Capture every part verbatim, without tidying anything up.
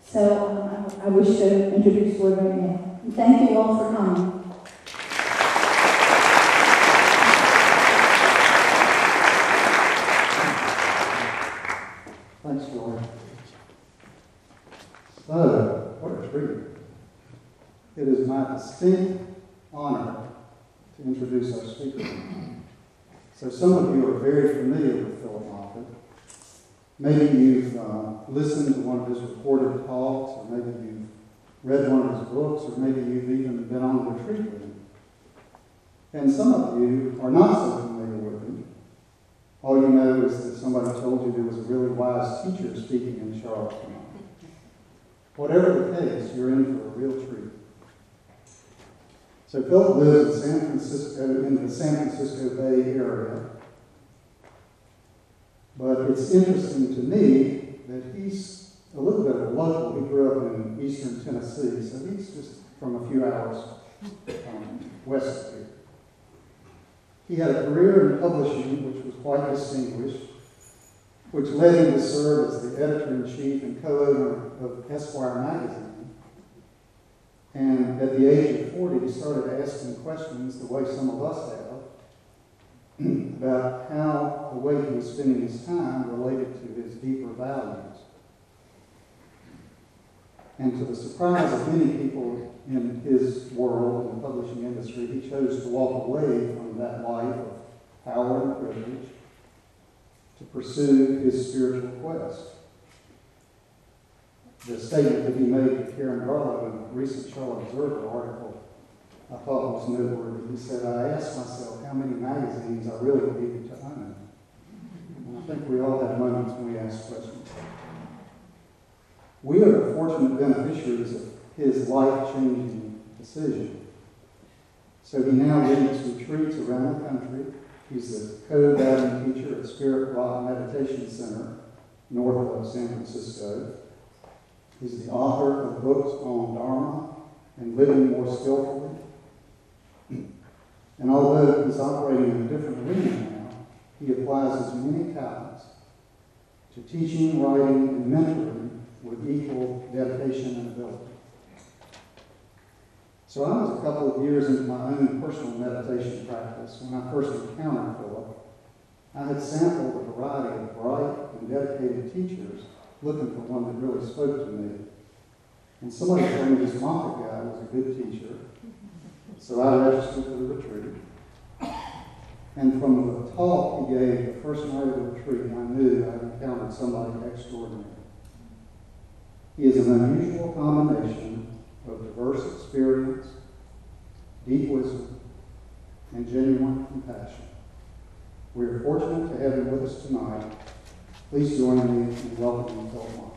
So um, I, I wish to introduce Lord right now. And thank you all for coming. Thanks, Joy. So, what a treat. It is my distinct honor to introduce our speaker. So some of you are very familiar with Philip Moffitt. Maybe you've uh, listened to one of his recorded talks, or maybe you've read one of his books, or maybe you've even been on a retreat with him. And some of you are not so familiar with him. All you know is that somebody told you there was a really wise teacher speaking in Charlotte tonight. Whatever the case, you're in for a real treat. So Philip lives in San Francisco, in the San Francisco Bay Area. But it's interesting to me that he's a little bit of a local. He grew up in eastern Tennessee, so he's just from a few hours um, west of here. He had a career in publishing, which was quite distinguished, which led him to serve as the editor-in-chief and co-owner of Esquire magazine. And at the age of forty, he started asking questions the way some of us have about how the way he was spending his time related to his deeper values. And to the surprise of many people in his world, in the publishing industry, he chose to walk away from that life of power and privilege to pursue his spiritual quest. The statement that he made to Karen Garlow in a recent Charlotte Observer article I thought was noteworthy. He said, I asked myself how many magazines I really needed to own. And I think we all have moments when we ask questions. We are the fortunate beneficiaries of his life-changing decision. So he now leads retreats around the country. He's the co-guiding teacher at Spirit Rock Meditation Center, north of San Francisco. He's the author of books on Dharma and living more skillfully. And although he's operating in a different arena now, he applies his many talents to teaching, writing, and mentoring with equal dedication and ability. So I was a couple of years into my own personal meditation practice when I first encountered Philip. I had sampled a variety of bright and dedicated teachers looking for one that really spoke to me. And somebody told me this Moffitt guy was a good teacher. So I registered for the retreat. And from the talk he gave the first night of the retreat, I knew I had encountered somebody extraordinary. He is an unusual combination of diverse experience, deep wisdom, and genuine compassion. We are fortunate to have him with us tonight. Please join me in welcoming Philip Moffitt.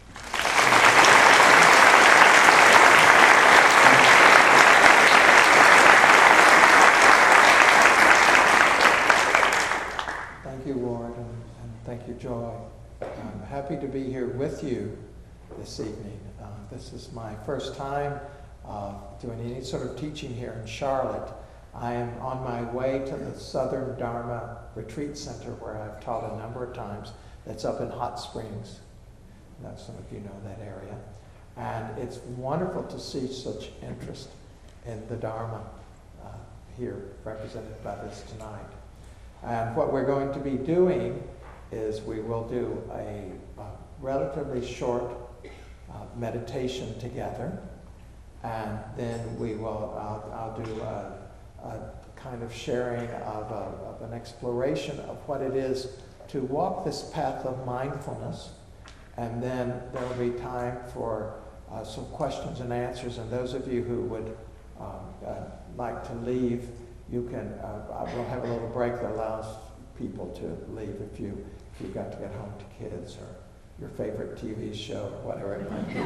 Thank you, Ward, and, and thank you, Joy. I'm happy to be here with you this evening. Uh, this is my first time uh, doing any sort of teaching here in Charlotte. I am on my way to the Southern Dharma Retreat Center, where I've taught a number of times. That's up in Hot Springs. I know some of you know that area. And it's wonderful to see such interest in the Dharma uh, here, represented by this tonight. And what we're going to be doing is we will do a, a relatively short uh, meditation together, and then we will, I'll, I'll do a, a kind of sharing of, a, of an exploration of what it is to walk this path of mindfulness, and then there will be time for uh, some questions and answers, and those of you who would um, uh, like to leave, you can, uh, we'll have a little break that allows people to leave if, you, if you've got to get home to kids or your favorite T V show or whatever it might be.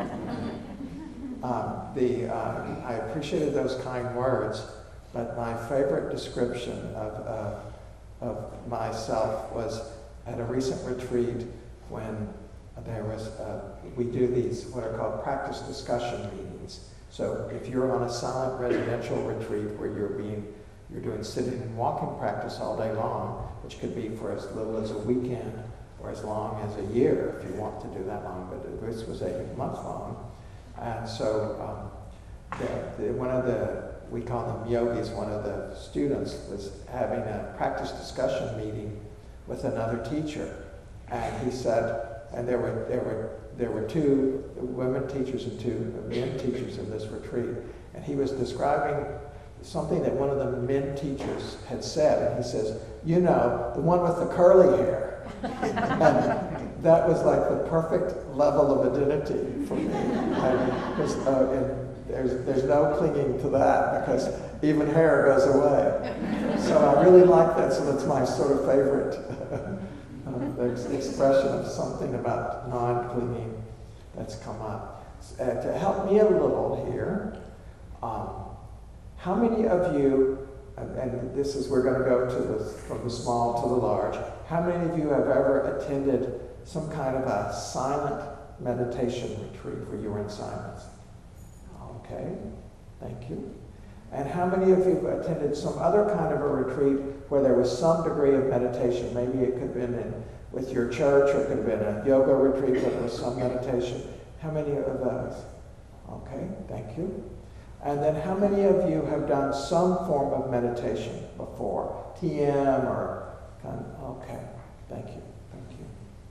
um, the, uh, I appreciated those kind words, but my favorite description of, uh, of myself was at a recent retreat when there was, uh, we do these what are called practice discussion meetings. So if you're on a silent residential retreat where you're being, you're doing sitting and walking practice all day long, which could be for as little as a weekend or as long as a year if you want to do that long, but this was eight months long. And so um, the, the, one of the, we call them yogis, one of the students was having a practice discussion meeting with another teacher. And he said, and there were, there were, there were two women teachers and two men teachers in this retreat. And he was describing something that one of the men teachers had said. And he says, you know, the one with the curly hair. And that was like the perfect level of identity for me. I mean, 'cause, uh, and there's, there's no clinging to that because even hair goes away. So I really like that. So that's my sort of favorite uh, the expression of something about non-clinging that's come up. Uh, to help me a little here, um, how many of you, and, and this is, we're going to go to the, from the small to the large, how many of you have ever attended some kind of a silent meditation retreat where you were in silence? Okay, thank you. And how many of you have attended some other kind of a retreat where there was some degree of meditation? Maybe it could have been in, with your church, or it could have been a yoga retreat where there was some meditation. How many of those? Okay, thank you. And then how many of you have done some form of meditation before? T M or kind of, okay, thank you, thank you.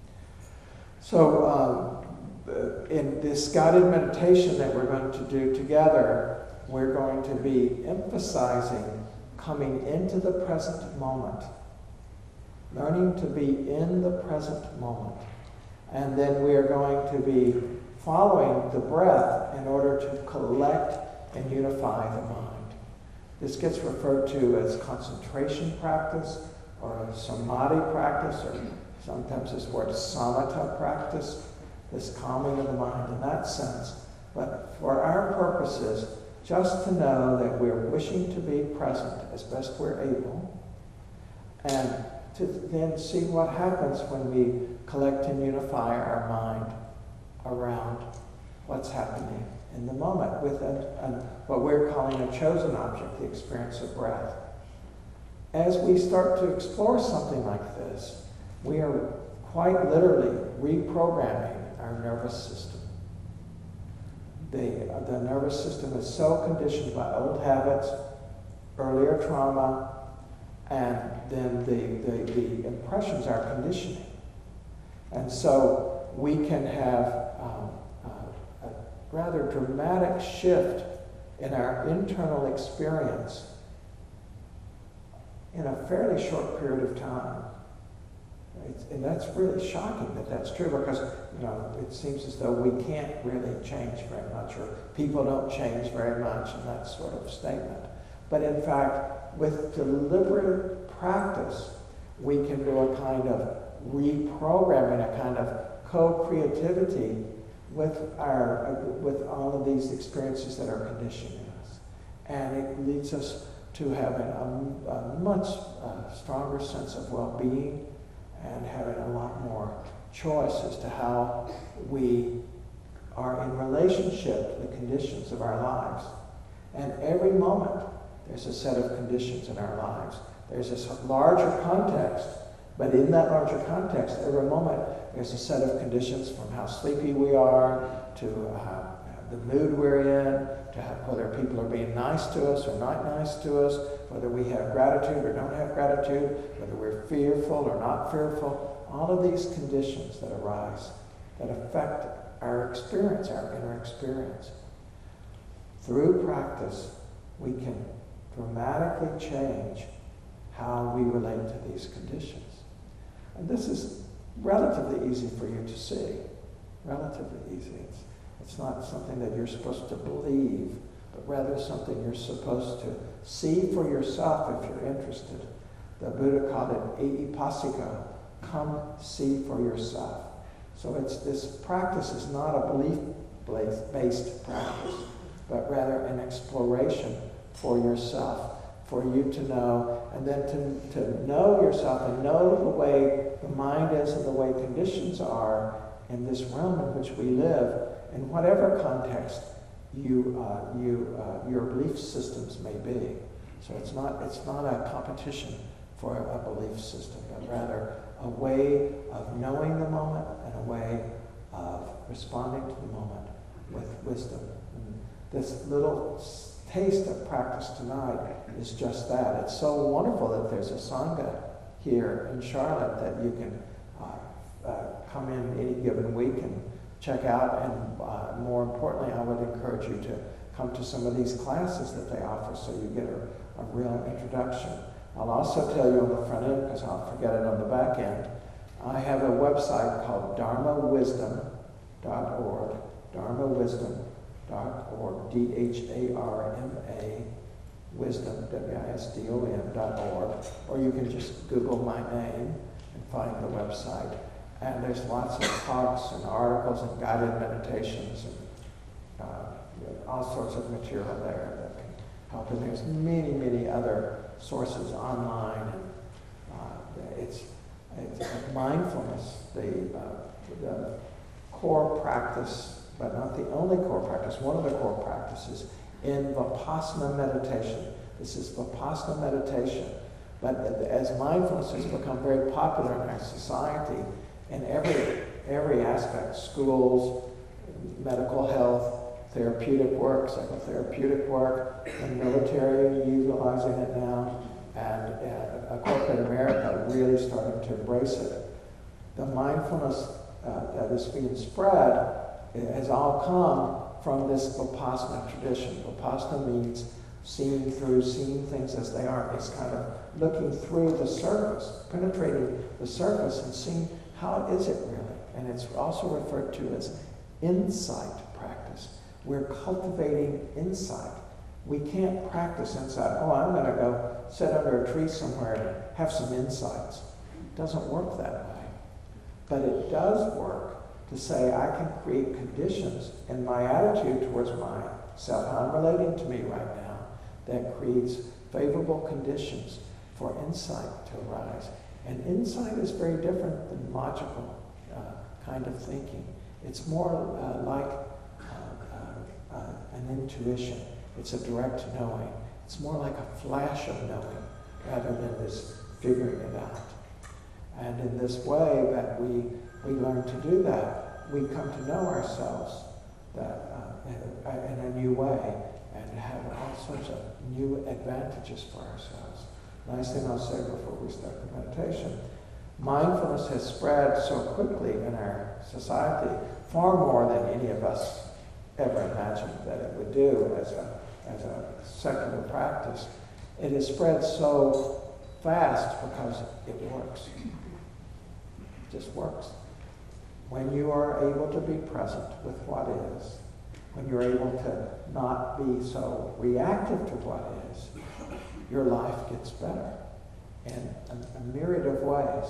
So um, in this guided meditation that we're going to do together, we're going to be emphasizing coming into the present moment, learning to be in the present moment. And then we are going to be following the breath in order to collect and unify the mind. This gets referred to as concentration practice or samadhi practice, or sometimes this word samatha practice, this calming of the mind in that sense. But for our purposes, just to know that we're wishing to be present as best we're able, and to then see what happens when we collect and unify our mind around what's happening in the moment with an, an, what we're calling a chosen object, the experience of breath. As we start to explore something like this, we are quite literally reprogramming our nervous system. The, the nervous system is so conditioned by old habits, earlier trauma, and then the, the, the impressions are conditioning. And so we can have um, uh, a rather dramatic shift in our internal experience in a fairly short period of time. It's, and that's really shocking that that's true, because you know it seems as though we can't really change very much, or people don't change very much, and that sort of statement. But in fact, with deliberate practice, we can do a kind of reprogramming, a kind of co-creativity with our with all of these experiences that are conditioning us, and it leads us to having a, a much uh, stronger sense of well-being, and having a lot more choice as to how we are in relationship to the conditions of our lives. And every moment, there's a set of conditions in our lives. There's this larger context, but in that larger context, every moment, there's a set of conditions from how sleepy we are, to uh, the mood we're in, to how, whether people are being nice to us or not nice to us, whether we have gratitude or don't have gratitude, whether we're fearful or not fearful. All of these conditions that arise that affect our experience, our inner experience. Through practice, we can dramatically change how we relate to these conditions. And this is relatively easy for you to see. Relatively easy. It's, it's not something that you're supposed to believe, but rather something you're supposed to see for yourself if you're interested. The Buddha called it eipassiko, come see for yourself. So it's this practice is not a belief-based practice, but rather an exploration for yourself, for you to know, and then to, to know yourself and know the way the mind is and the way conditions are in this realm in which we live, in whatever context you, uh, you, uh, your belief systems may be. So it's not, it's not a competition for a belief system, but rather a way of knowing the moment and a way of responding to the moment with wisdom. And this little s- taste of practice tonight is just that. It's so wonderful that there's a Sangha here in Charlotte that you can uh, uh, come in any given week and check out. And uh, more importantly, I would encourage you to come to some of these classes that they offer so you get a, a real introduction. I'll also tell you on the front end, because I'll forget it on the back end, I have a website called dharma wisdom dot org, dharma wisdom dot org, D H A R M A, wisdom, W I S D O M dot org, or you can just Google my name and find the website. And there's lots of talks and articles and guided meditations and uh, all sorts of material there that can help. And there's many, many other sources online. And uh, it's, it's mindfulness, the, uh, the core practice, but not the only core practice, one of the core practices in Vipassana meditation. This is Vipassana meditation. But as mindfulness has become very popular in our society, in every, every aspect, schools, medical health, therapeutic work, psychotherapeutic work, and military utilizing it now, and uh, corporate America really starting to embrace it. The mindfulness uh, that is being spread has all come from this Vipassana tradition. Vipassana means seeing through, seeing things as they are. It's kind of looking through the surface, penetrating the surface and seeing how is it really. And it's also referred to as insight practice. We're cultivating insight. We can't practice insight. Oh, I'm going to go sit under a tree somewhere and have some insights. It doesn't work that way. But it does work to say I can create conditions in my attitude towards myself, how I'm relating to me right now, that creates favorable conditions for insight to arise. And insight is very different than logical uh, kind of thinking. It's more uh, like uh, uh, uh, an intuition. It's a direct knowing. It's more like a flash of knowing rather than this figuring it out. And in this way that we, we learn to do that, we come to know ourselves that, uh, in, in a new way and have all sorts of new advantages for ourselves. Last thing I'll say before we start the meditation. Mindfulness has spread so quickly in our society, far more than any of us ever imagined that it would do as a, as a secular practice. It has spread so fast because it works. It just works. When you are able to be present with what is, when you're able to not be so reactive to what is, your life gets better in a, a myriad of ways.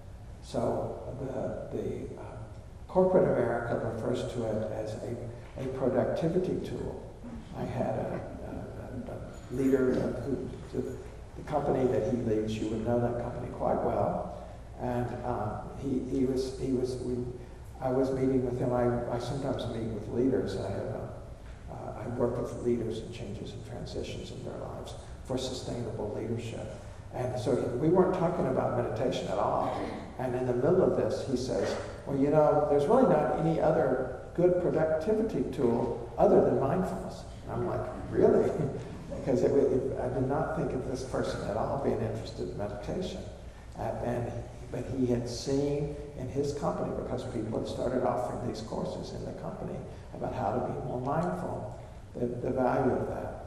So the, the uh, corporate America refers to it as a, a productivity tool. I had a, a, a leader who, the, the company that he leads, you would know that company quite well, and um, he, he was, he was, we, I was meeting with him. I, I sometimes meet with leaders. I have a, uh, I work with leaders in changes and transitions in their lives for sustainable leadership. And so we weren't talking about meditation at all. And in the middle of this, he says, well, you know, there's really not any other good productivity tool other than mindfulness. And I'm like, really? Because it, it, I did not think of this person at all being interested in meditation. Uh, and But he had seen in his company, because people had started offering these courses in the company about how to be more mindful, the, the value of that.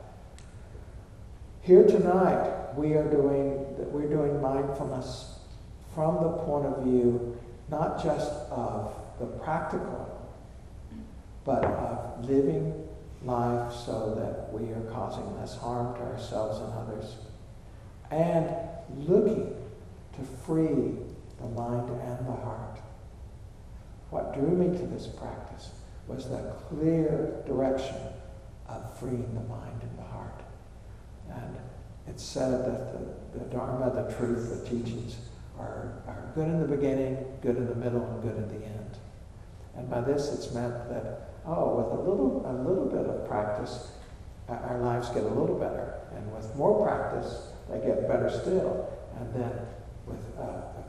Here tonight, we are doing we're doing mindfulness from the point of view not just of the practical, but of living life so that we are causing less harm to ourselves and others, and looking to free the mind and the heart. What drew me to this practice was the clear direction of freeing the mind and the heart. And it's said that the, the Dharma, the truth, the teachings are, are good in the beginning, good in the middle, and good in the end. And by this it's meant that, oh, with a little, a little bit of practice, our lives get a little better. And with more practice, they get better still. And then with uh, a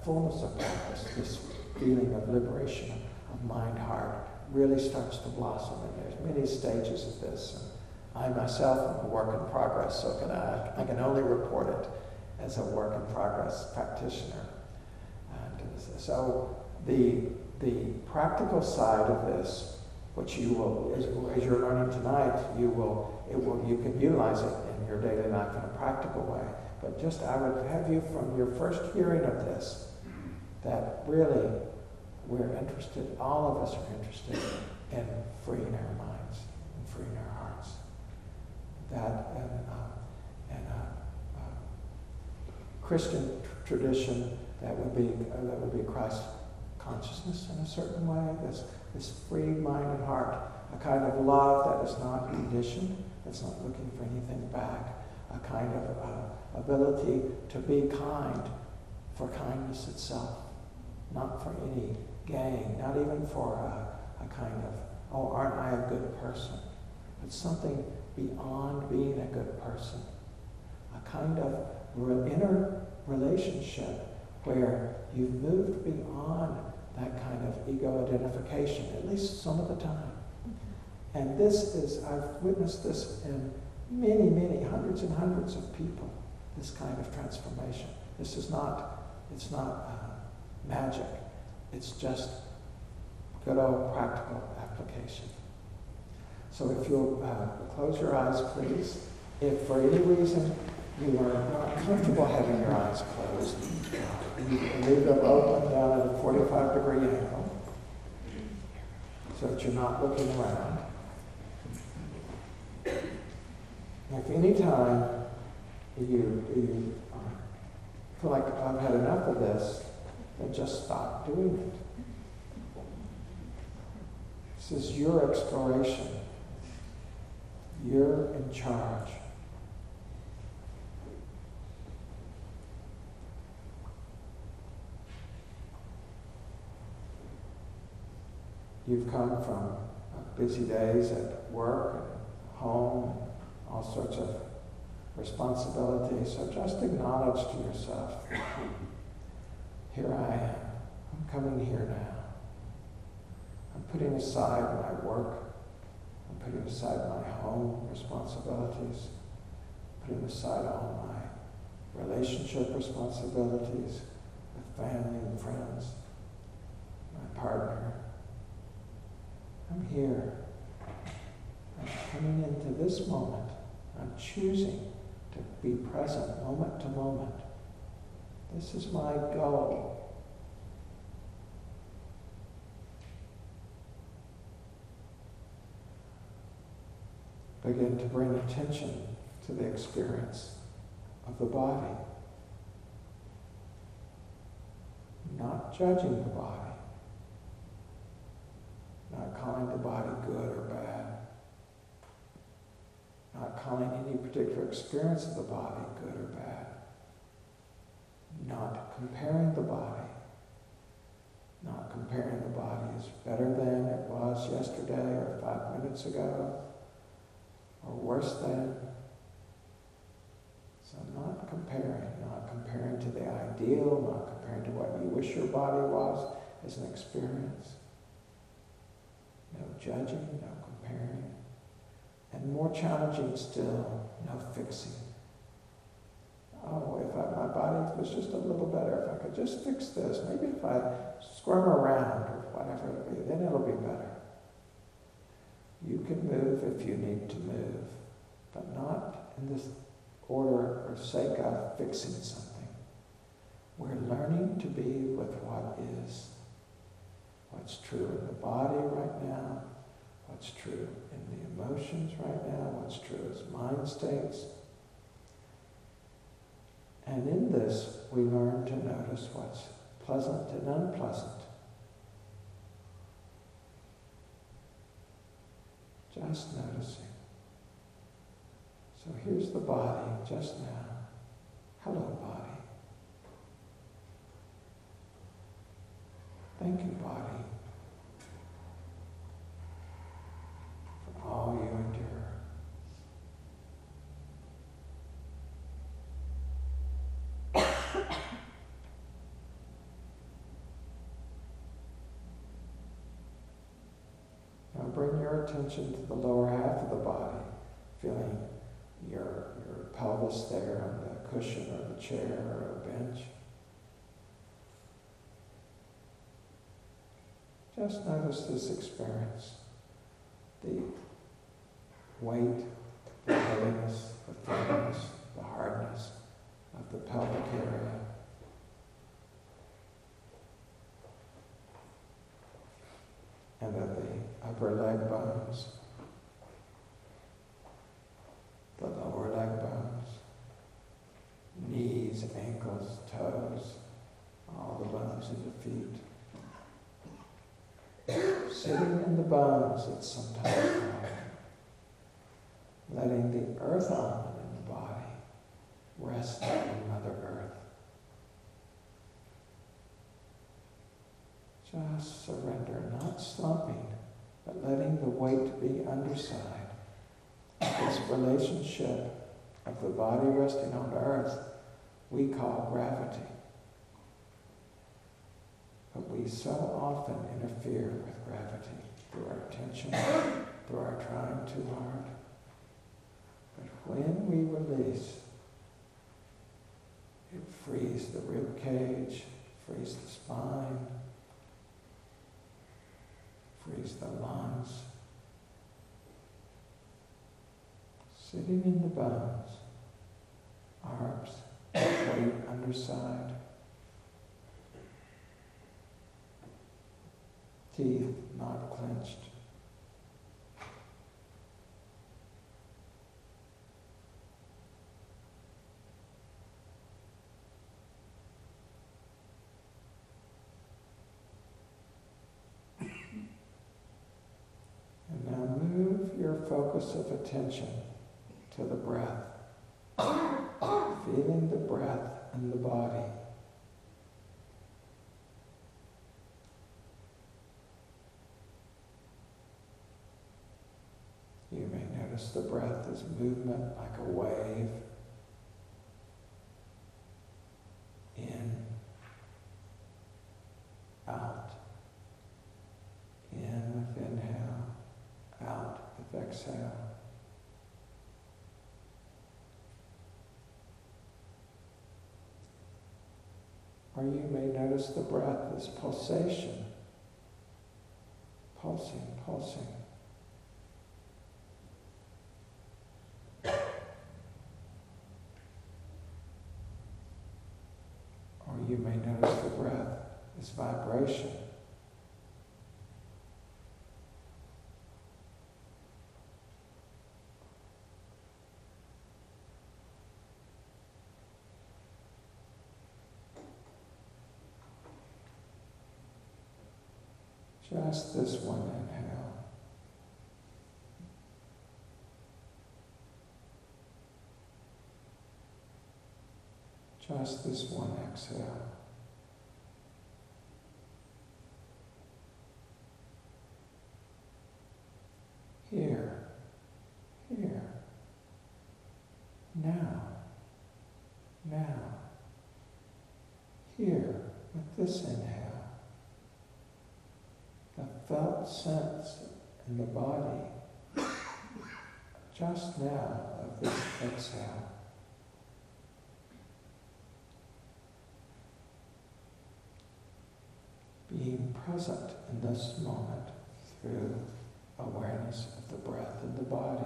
fullness of practice, this feeling of liberation of mind, heart, really starts to blossom. And there's many stages of this. And I myself am a work in progress, so can I, I can only report it as a work in progress practitioner. And so the, the practical side of this, which you will, as, as you're learning tonight, you will, it will, you can utilize it in your daily life in a practical way. But just I would have you from your first hearing of this, that really we're interested, all of us are interested in freeing our minds and freeing our hearts. That and, uh, and uh, uh, Christian tr- tradition, that would be uh, that would be Christ consciousness in a certain way. This this free mind and heart, a kind of love that is not conditioned, that's not looking for anything back, a kind of uh, ability to be kind for kindness itself, not for any gain, not even for a, a kind of, oh, aren't I a good person? But something beyond being a good person, a kind of re- inner relationship where you've moved beyond that kind of ego identification, at least some of the time. And this is, I've witnessed this in many, many, hundreds and hundreds of people, this kind of transformation. This is not, it's not uh, magic. It's just good old practical application. So if you'll uh, close your eyes, please. If for any reason you are not comfortable having your eyes closed, you can leave them open down at a forty-five degree angle so that you're not looking around. If any time you, you uh, feel like I've had enough of this, then just stop doing it. This is your exploration. You're in charge. You've come from busy days at work and home and all sorts of responsibilities, so just acknowledge to yourself, here I am. I'm coming here now. I'm putting aside my work. I'm putting aside my home responsibilities. Putting aside all my relationship responsibilities with family and friends, my partner. I'm here. I'm coming into this moment. I'm choosing to be present moment to moment. This is my goal. Begin to bring attention to the experience of the body. Not judging the body. Not calling the body good or bad. Not calling any particular experience of the body good or bad. Not comparing the body. Not comparing the body as better than it was yesterday or five minutes ago, or worse than. So not comparing, not comparing to the ideal, not comparing to what you wish your body was as an experience. No judging, no comparing. And more challenging still, no fixing. Oh, if I, my body was just a little better, if I could just fix this, maybe if I squirm around or whatever it'll be, then it'll be better. You can move if you need to move, but not in this order or sake of fixing something. We're learning to be with what is. What's true in the body right now, what's true in the emotions right now, what's true as mind states. And in this, we learn to notice what's pleasant and unpleasant. Just noticing. So here's the body just now. Hello, body. Thank you, body, for all you endure. bring your attention to the lower half of the body, feeling your, your pelvis there on the cushion or the chair or a bench. Just notice this experience, the weight, the heaviness, the firmness, the hardness of the pelvic area. And of the upper leg bones, the lower leg bones, knees, ankles, toes, all the bones in the feet. Sitting in the bones, it's sometimes called. Letting the earth element in the body rest on Mother Earth. Just surrender, not slumping, but letting the weight be underside. This relationship of the body resting on earth we call gravity. But we so often interfere with gravity through our tension, through our trying too hard. But when we release, it frees the rib cage, frees the spine, frees the lungs. Sitting in the bones, arms, weight underside, teeth not clenched. And now move your focus of attention to the breath, feeling the breath in the body. You may notice the breath as movement like a wave. In, out. In with inhale, out with exhale. Or you may notice the breath as pulsation, pulsing, pulsing. Or you may notice the breath as vibration. Just this one inhale. Just this one exhale. Here, here, now, now, here with this inhale. The felt sense in the body just now of this exhale. Being present in this moment through awareness of the breath in the body.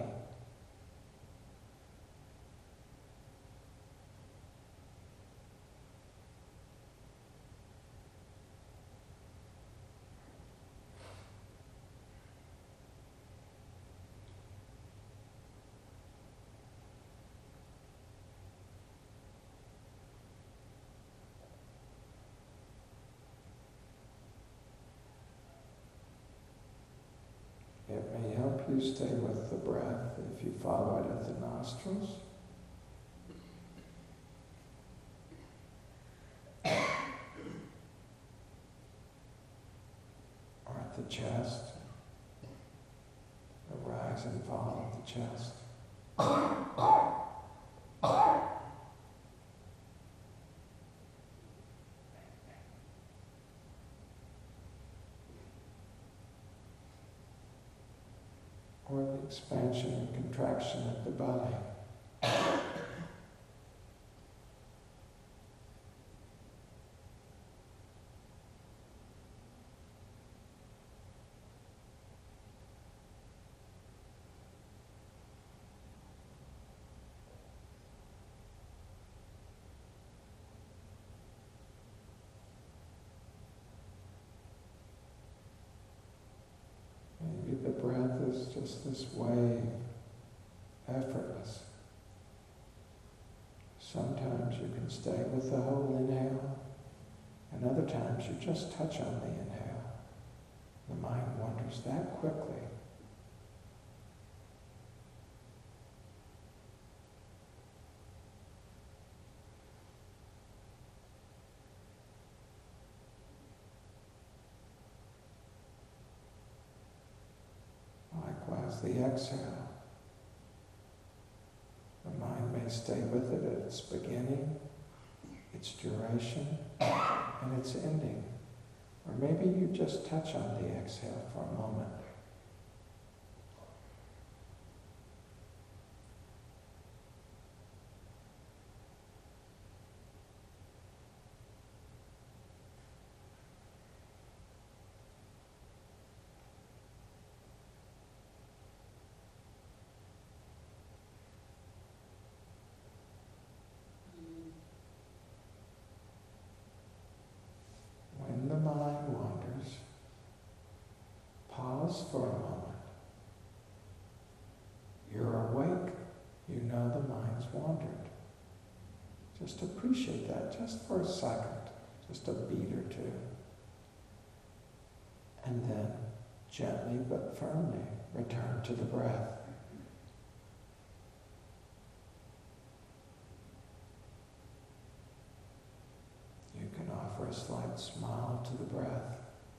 It may help you stay with the breath if you follow it at the nostrils. Or at the chest. The rise and fall of the chest. or the expansion and contraction of the belly. Maybe the breath is just this wave, effortless. Sometimes you can stay with the whole inhale, and other times you just touch on the inhale. The mind wanders that quickly. Likewise, the exhale. The mind may stay with it at its beginning, its duration, and its ending. Or maybe you just touch on the exhale for a moment. When the mind wanders, pause for a moment. You're awake. You know the mind's wandered. Just appreciate that just for a second, just a beat or two. And then, gently but firmly, return to the breath. You can offer a slight smile to the breath.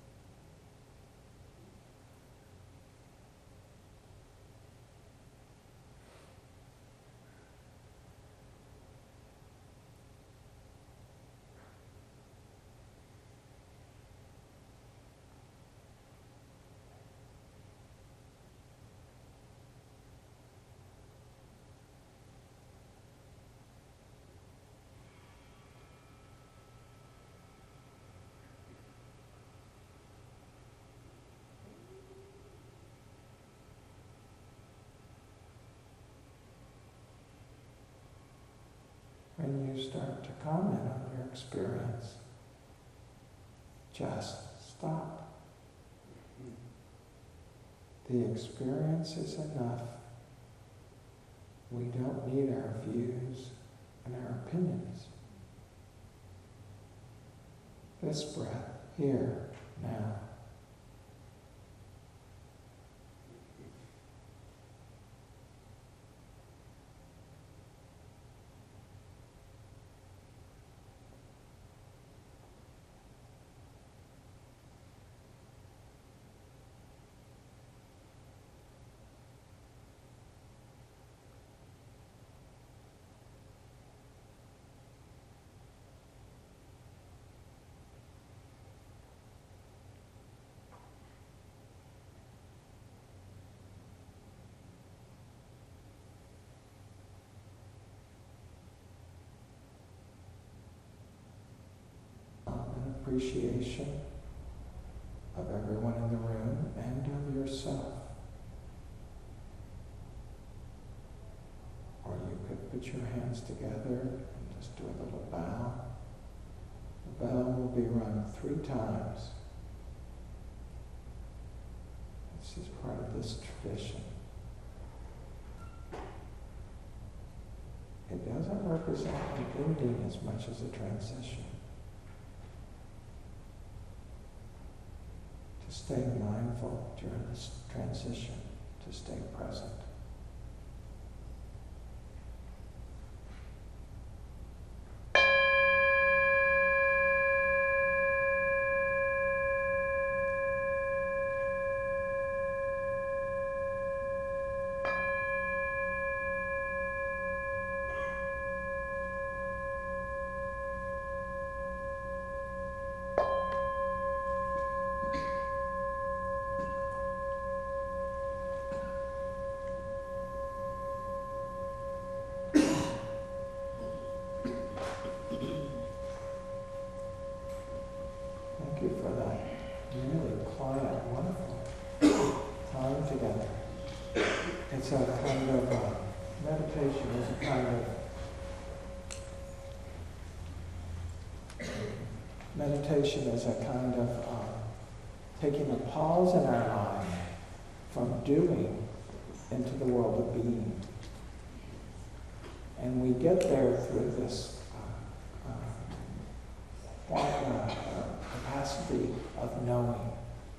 When you start to comment on your experience, just stop. The experience is enough. We don't need our views and our opinions. This breath, here, now. Appreciation of everyone in the room and of yourself. Or you could put your hands together and just do a little bow. The bell will be rung three times. This is part of this tradition. It doesn't represent an ending as much as a transition. To stay mindful during this transition, to stay present. it's a kind of uh, meditation is a kind of meditation is a kind of uh, taking a pause in our life from doing into the world of being. And we get there through this uh, uh, uh, capacity of knowing.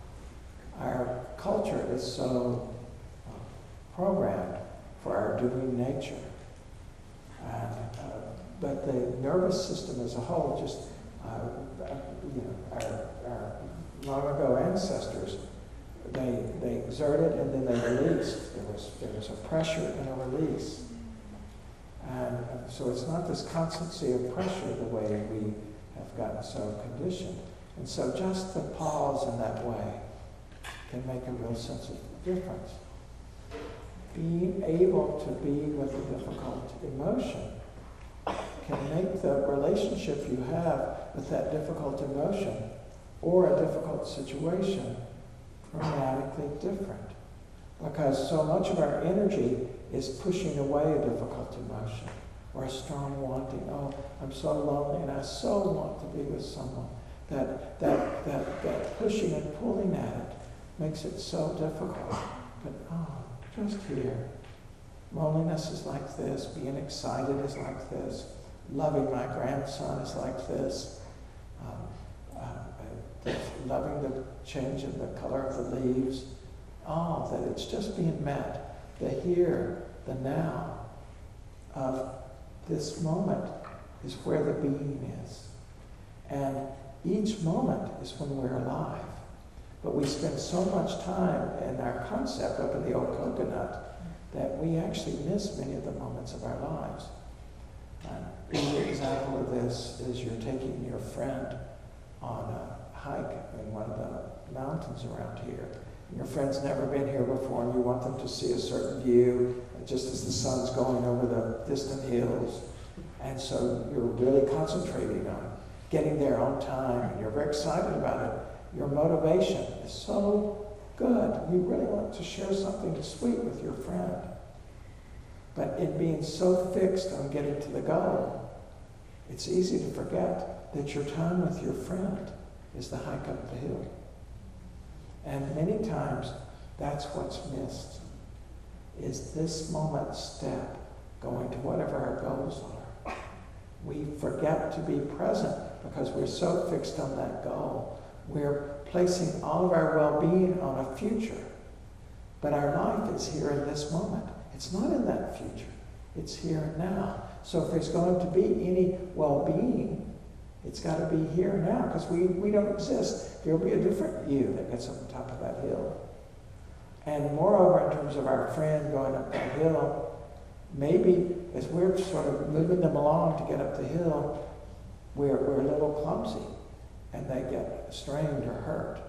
Our culture is so uh, programmed for our doing nature. And, uh, but the nervous system as a whole, just, uh, you know, our, our long ago ancestors, they, they exerted and then they released. There was, there was a pressure and a release. And so it's not this constancy of pressure the way we have gotten so conditioned. And so just the pause in that way can make a real sense of difference. Being able to be with a difficult emotion can make the relationship you have with that difficult emotion or a difficult situation dramatically different. Because so much of our energy is pushing away a difficult emotion or a strong wanting. Oh, I'm so lonely and I so want to be with someone. That, that, that, that pushing and pulling at it makes it so difficult. But oh, just here. Loneliness is like this. Being excited is like this. Loving my grandson is like this. Um, uh, loving the change in the color of the leaves. Oh, that it's just being met. The here, the now of this moment is where the being is. And each moment is when we're alive. But we spend so much time in our concept up in the old coconut that we actually miss many of the moments of our lives. And an example of this is you're taking your friend on a hike in one of the mountains around here. Your friend's never been here before and you want them to see a certain view just as the sun's going over the distant hills. And so you're really concentrating on getting there on time and you're very excited about it. Your motivation is so good. You really want to share something sweet with your friend. But in being so fixed on getting to the goal, it's easy to forget that your time with your friend is the hike up the hill. And many times, that's what's missed, is this moment step going to whatever our goals are. We forget to be present because we're so fixed on that goal. We're placing all of our well-being on a future. But our life is here in this moment. It's not in that future. It's here and now. So if there's going to be any well-being, it's got to be here now, because we, we don't exist. There'll be a different you that gets on top of that hill. And moreover, in terms of our friend going up that hill, maybe as we're sort of moving them along to get up the hill, we're, we're a little clumsy, and they get strained or hurt.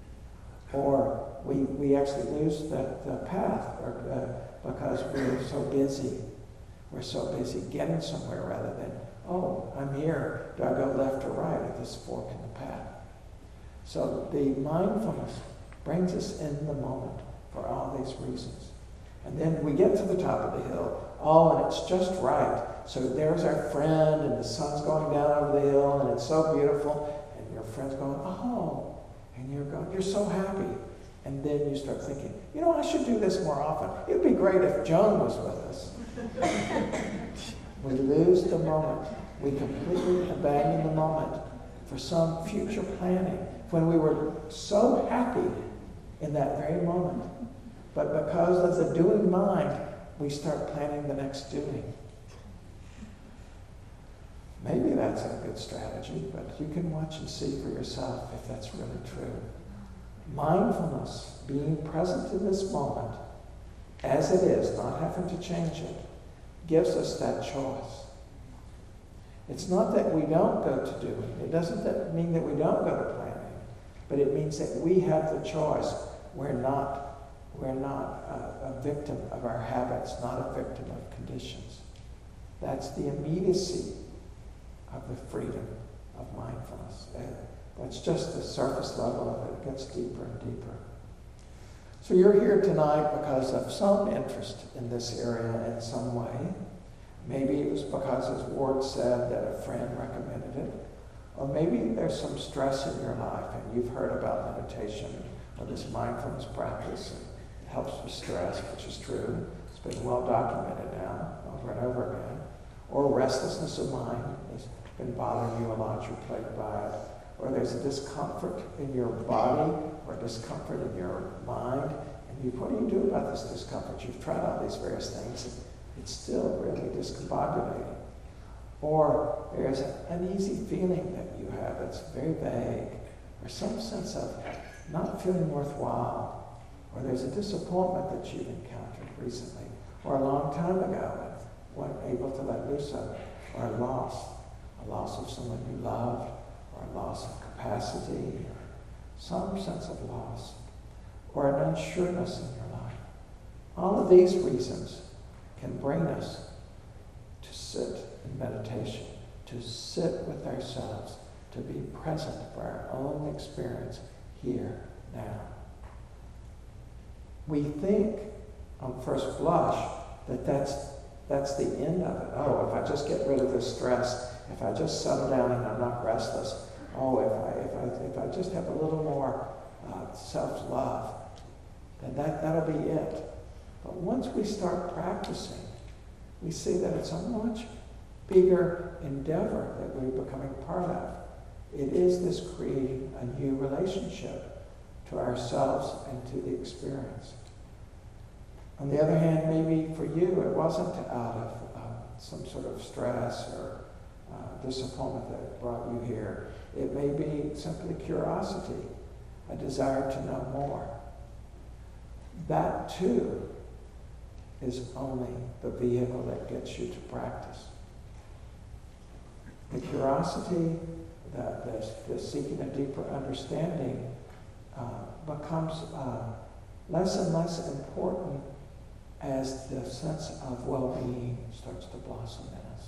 Or we, we actually lose the, the path or, uh, because we're so busy. We're so busy getting somewhere rather than, oh, I'm here. Do I go left or right at this fork in the path? So the mindfulness brings us in the moment for all these reasons. And then we get to the top of the hill. Oh, and it's just right. So there's our friend, and the sun's going down over the hill, and it's so beautiful. And your friend's going, oh, and you're going, you're so happy. And then you start thinking, you know, I should do this more often. It would be great if Joan was with us. We lose the moment. We completely abandon the moment for some future planning when we were so happy in that very moment. But because of the doing mind, we start planning the next doing. Maybe that's a good strategy, but you can watch and see for yourself if that's really true. Mindfulness, being present in this moment, as it is, not having to change it, gives us that choice. It's not that we don't go to doing. It doesn't that mean that we don't go to planning, but it means that we have the choice. We're not, we're not a, a victim of our habits, not a victim of conditions. That's the immediacy of the freedom of mindfulness. And that's just the surface level of it. It gets deeper and deeper. So you're here tonight because of some interest in this area in some way. Maybe it was because, as Ward said, that a friend recommended it. Or maybe there's some stress in your life and you've heard about meditation or this mindfulness practice and it helps with stress, which is true. It's been well documented now, over and over again. Or restlessness of mind has been bothering you a lot, you're plagued by it. Or there's a discomfort in your body or discomfort in your mind. And you, what do you do about this discomfort? You've tried all these various things and it's still really discombobulating. Or there's an uneasy feeling that you have that's very vague, or some sense of not feeling worthwhile, or there's a disappointment that you've encountered recently, or a long time ago and weren't able to let loose of it, or a loss, a loss of someone you loved, or a loss of capacity, or some sense of loss, or an unsureness in your life. All of these reasons can bring us to sit in meditation, to sit with ourselves, to be present for our own experience here, now. We think, on first blush, that that's, that's the end of it. Oh, if I just get rid of this stress, if I just settle down and I'm not restless, oh, if I, if I, if I just have a little more uh, self-love, then that, that'll be it. But once we start practicing, we see that it's a much bigger endeavor that we're becoming part of. It is this creating a new relationship to ourselves and to the experience. On the other hand, maybe for you it wasn't out of uh, some sort of stress or uh, disappointment that brought you here. It may be simply curiosity, a desire to know more. That too is only the vehicle that gets you to practice. The curiosity, the, the, the seeking a deeper understanding uh, becomes uh, less and less important as the sense of well-being starts to blossom in us.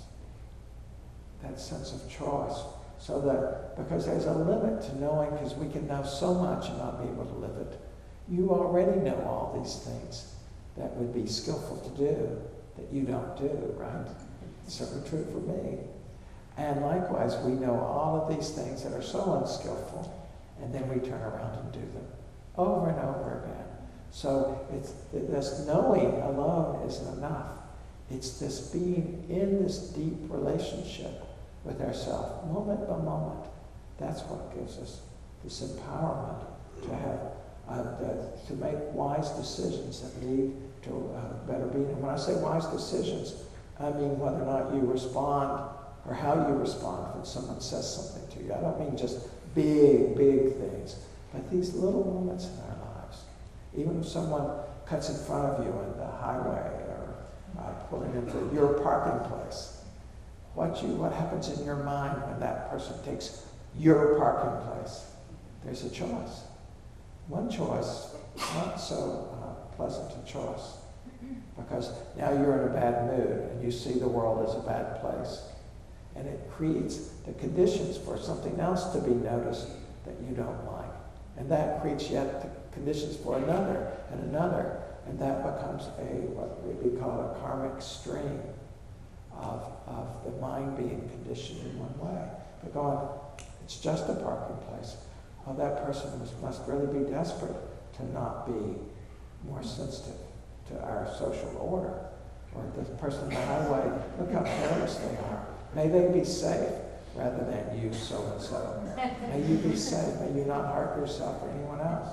That sense of choice. So that, because there's a limit to knowing, because we can know so much and not be able to live it. You already know all these things that would be skillful to do that you don't do, right? It's certainly true for me. And likewise, we know all of these things that are so unskillful, and then we turn around and do them over and over again. So it's this knowing alone isn't enough. It's this being in this deep relationship with ourselves, moment by moment. That's what gives us this empowerment to have, uh, the, to make wise decisions that lead to uh, better being. And when I say wise decisions, I mean whether or not you respond or how you respond when someone says something to you. I don't mean just big, big things, but these little moments in our lives. Even if someone cuts in front of you on the highway or uh, pulling into your parking place, what you what happens in your mind when that person takes your parking place? There's a choice. One choice, not so uh, pleasant a choice, because now you're in a bad mood and you see the world as a bad place. And it creates the conditions for something else to be noticed that you don't like. And that creates yet the conditions for another and another. And that becomes a, what would be called a karmic stream of, of the mind being conditioned in one way. But going, it's just a parking place. Well, that person must, must really be desperate to not be more sensitive to our social order. Or the person on the highway, look how careless they are. May they be safe rather than you so-and-so. May you be safe. May you not hurt yourself or anyone else.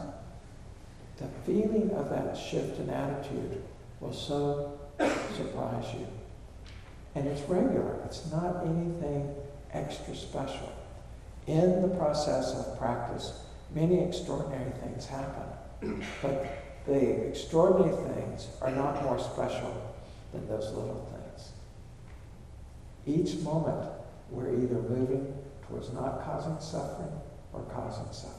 The feeling of that shift in attitude will so surprise you. And it's regular. It's not anything extra special. In the process of practice, many extraordinary things happen. But the extraordinary things are not more special than those little things. Each moment, we're either moving towards not causing suffering or causing suffering.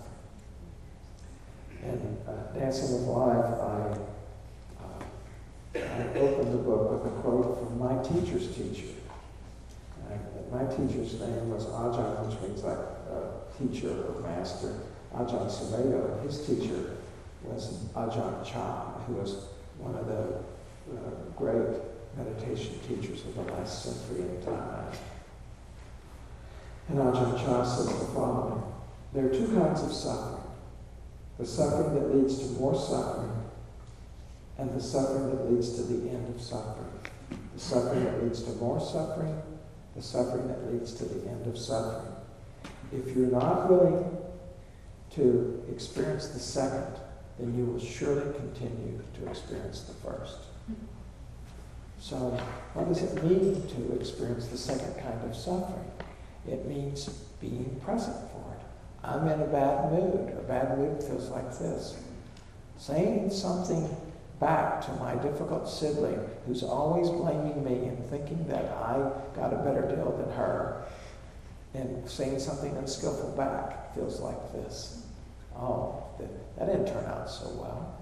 In uh, Dancing with Life, I, uh, I opened the book with a quote from my teacher's teacher. Uh, my teacher's name was Ajahn, which means like uh, teacher or master, Ajahn Sumedho. His teacher was Ajahn Chah, who was one of the uh, great meditation teachers of the last century in Thailand. And Ajahn Chah says the following: there are two kinds of suffering. The suffering that leads to more suffering, and the suffering that leads to the end of suffering. The suffering that leads to more suffering, the suffering that leads to the end of suffering. If you're not willing to experience the second, then you will surely continue to experience the first. So, what does it mean to experience the second kind of suffering? It means being present for it. I'm in a bad mood. A bad mood feels like this. Saying something back to my difficult sibling who's always blaming me and thinking that I got a better deal than her, and saying something unskillful back feels like this. Oh, that, that didn't turn out so well.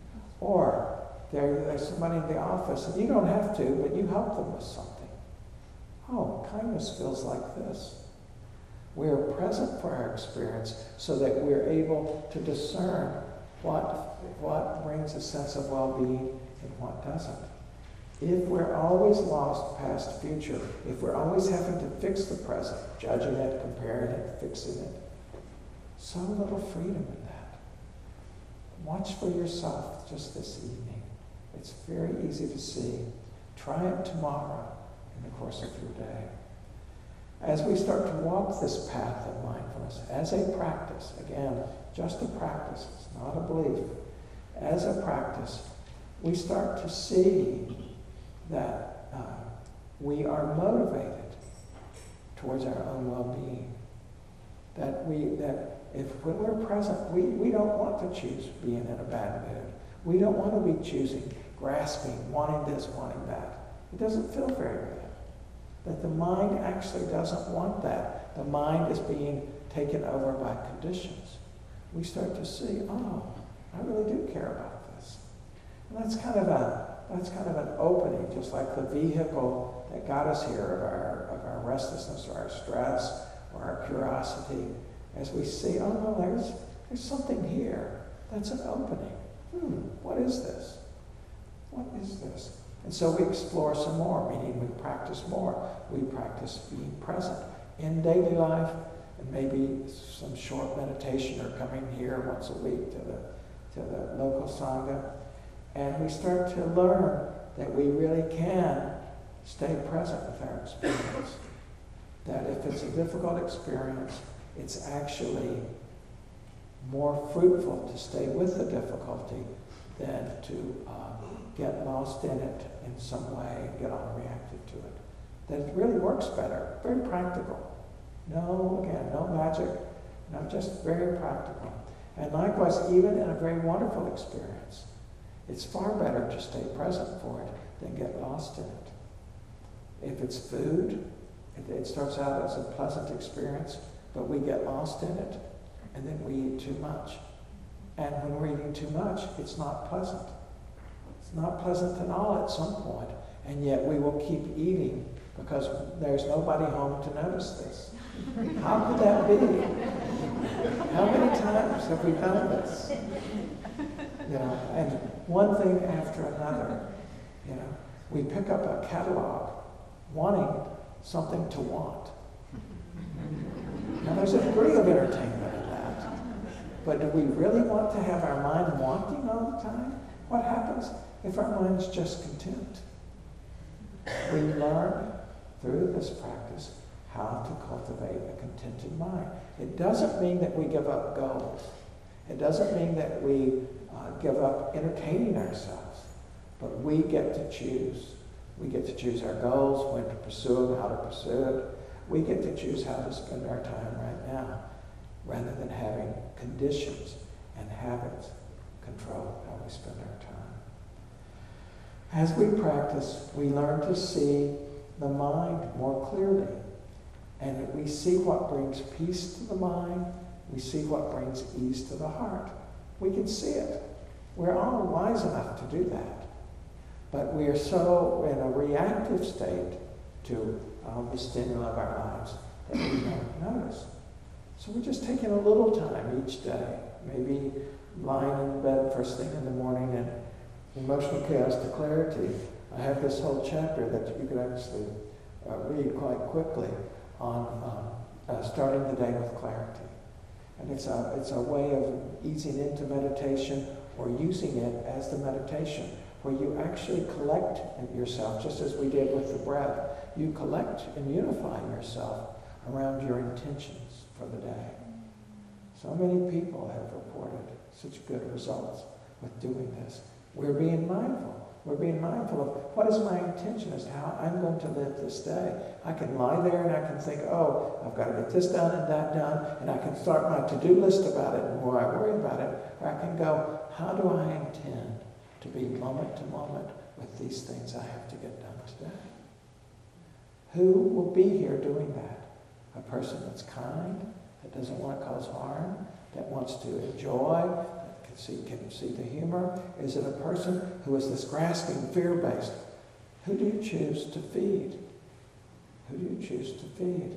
Or there, there's somebody in the office, and you don't have to, but you help them with something. Oh, kindness feels like this. We are present for our experience so that we're able to discern what, what brings a sense of well-being and what doesn't. If we're always lost past future, if we're always having to fix the present, judging it, comparing it, fixing it, so little freedom in that. Watch for yourself just this evening. It's very easy to see. Try it tomorrow in the course of your day. As we start to walk this path of mindfulness as a practice, again, just a practice, it's not a belief, as a practice, we start to see that uh, we are motivated towards our own well-being. That we, that if when we're present, we, we don't want to choose being in a bad mood. We don't want to be choosing, grasping, wanting this, wanting that. It doesn't feel very good. That the mind actually doesn't want that. The mind is being taken over by conditions. We start to see, oh, I really do care about this. And that's kind of a that's kind of an opening, just like the vehicle that got us here of our of our restlessness or our stress or our curiosity. As we see, oh no, there's there's something here. That's an opening. Hmm, what is this? What is this? And so we explore some more, meaning we practice more. We practice being present in daily life, and maybe some short meditation or coming here once a week to the, to the local Sangha. And we start to learn that we really can stay present with our experience. That if it's a difficult experience, it's actually more fruitful to stay with the difficulty than to uh, get lost in it in some way and get unreacted to it. That it really works better, very practical. No, again, no magic, no, just very practical. And likewise, even in a very wonderful experience, it's far better to stay present for it than get lost in it. If it's food, it, it starts out as a pleasant experience, but we get lost in it, and then we eat too much. And when we're eating too much, it's not pleasant. It's not pleasant at all at some point, and yet we will keep eating because there's nobody home to notice this. How could that be? How many times have we done this? You know, and one thing after another, you know, we pick up a catalog wanting something to want. Now there's a degree of entertainment in that, but do we really want to have our mind wanting all the time? What happens if our mind's just content? We learn through this practice how to cultivate a contented mind. It doesn't mean that we give up goals. It doesn't mean that we uh, give up entertaining ourselves, but we get to choose. We get to choose our goals, when to pursue them, how to pursue it. We get to choose how to spend our time right now, rather than having conditions and habits control how we spend our time. As we practice, we learn to see the mind more clearly, and we see what brings peace to the mind. We see what brings ease to the heart. We can see it. We're all wise enough to do that. But we are so in a reactive state to uh, the stimuli of our lives that we don't notice. So we're just taking a little time each day, maybe lying in bed first thing in the morning and emotional chaos to clarity, I have this whole chapter that you could actually uh, read quite quickly on um, uh, starting the day with clarity. And it's a, it's a way of easing into meditation or using it as the meditation, where you actually collect yourself, just as we did with the breath. You collect and unify yourself around your intentions for the day. So many people have reported such good results with doing this. We're being mindful. We're being mindful of what is my intention as to how I'm going to live this day. I can lie there and I can think, oh, I've got to get this done and that done, and I can start my to-do list about it and more I worry about it. Or I can go, how do I intend to be moment to moment with these things I have to get done today? Who will be here doing that? A person that's kind, that doesn't want to cause harm, that wants to enjoy, that can see, can see the humor? Is it a person who is this grasping, fear-based? Who do you choose to feed? Who do you choose to feed?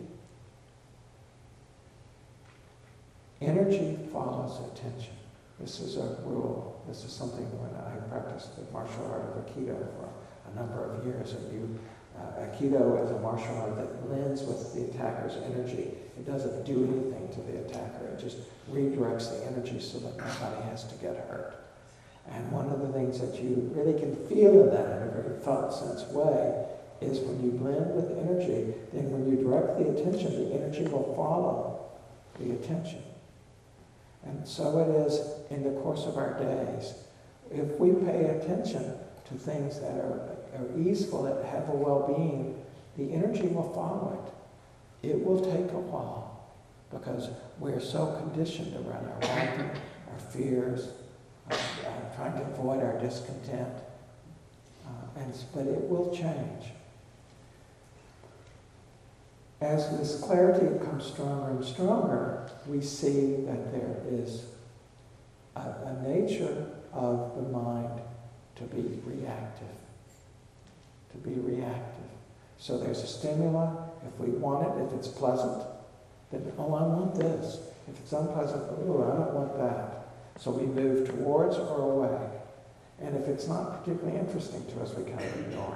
Energy follows attention. This is a rule. This is something when I practiced the martial art of Aikido for a number of years. And you, uh, Aikido is a martial art that blends with the attacker's energy. It doesn't do anything to the attacker. It just redirects the energy so that nobody has to get hurt. And one of the things that you really can feel in that in a very felt sense way is when you blend with energy, then when you direct the attention, the energy will follow the attention. And so it is in the course of our days. If we pay attention to things that are, are easeful, that have a well-being, the energy will follow it. It will take a while because we're so conditioned around our wanting, our fears, uh, uh, trying to avoid our discontent. Uh, and, but it will change. As this clarity becomes stronger and stronger, we see that there is a, a nature of the mind to be reactive. To be reactive. So there's a stimuli. If we want it, if it's pleasant, then, oh, I want this. If it's unpleasant, oh, I don't want that. So we move towards or away. And if it's not particularly interesting to us, we kind of ignore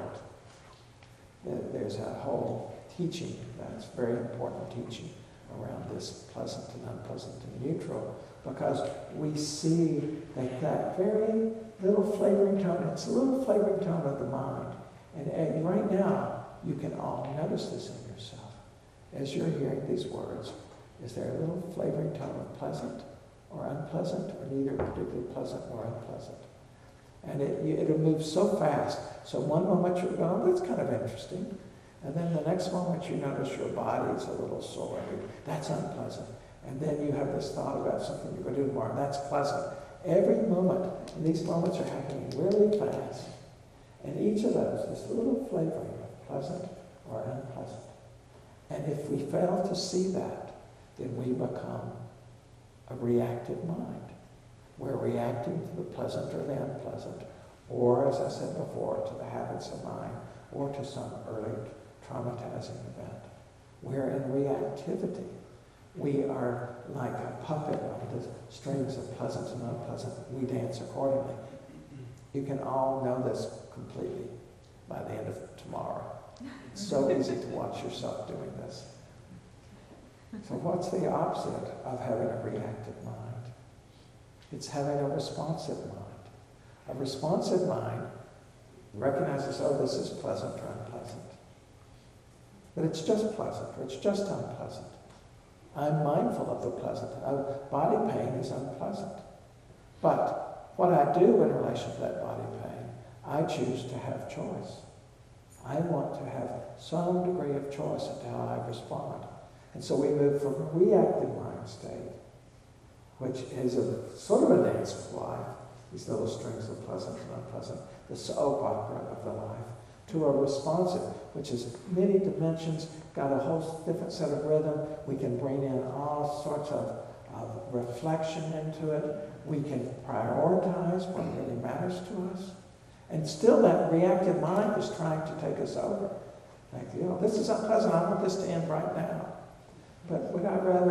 it. There's a whole teaching, that's very important teaching around this pleasant and unpleasant and neutral, because we see that that very little flavoring tone, it's a little flavoring tone of the mind. And, and right now, you can all notice this in yourself. As you're hearing these words, is there a little flavoring tone of pleasant or unpleasant, or neither particularly pleasant or unpleasant? And it, you, it'll move so fast. So one moment you're going, oh, that's kind of interesting. And then the next moment you notice your body's a little sore. That's unpleasant. And then you have this thought about something you're going to do tomorrow, and that's pleasant. Every moment, and these moments are happening really fast. And each of those, this little flavoring of pleasant or unpleasant. And if we fail to see that, then we become a reactive mind. We're reacting to the pleasant or the unpleasant, or, as I said before, to the habits of mind, or to some early traumatizing event. We're in reactivity. We are like a puppet on the strings of pleasant and unpleasant. We dance accordingly. You can all know this completely by the end of tomorrow. It's so easy to watch yourself doing this. So what's the opposite of having a reactive mind? It's having a responsive mind. A responsive mind recognizes, oh, this is pleasant or unpleasant. But it's just pleasant, or it's just unpleasant. I'm mindful of the pleasant. Oh, body pain is unpleasant. But what I do in relation to that body pain, I choose to have choice. I want to have some degree of choice as to how I respond. And so we move from a reactive mind state, which is a sort of a dance of life, these little strings of pleasant and unpleasant, the soap opera of the life, to a responsive, which is many dimensions, got a whole different set of rhythm. We can bring in all sorts of, of reflection into it. We can prioritize what really matters to us. And still that reactive mind is trying to take us over. Like, you know, this is unpleasant, I want this to end right now. But would I rather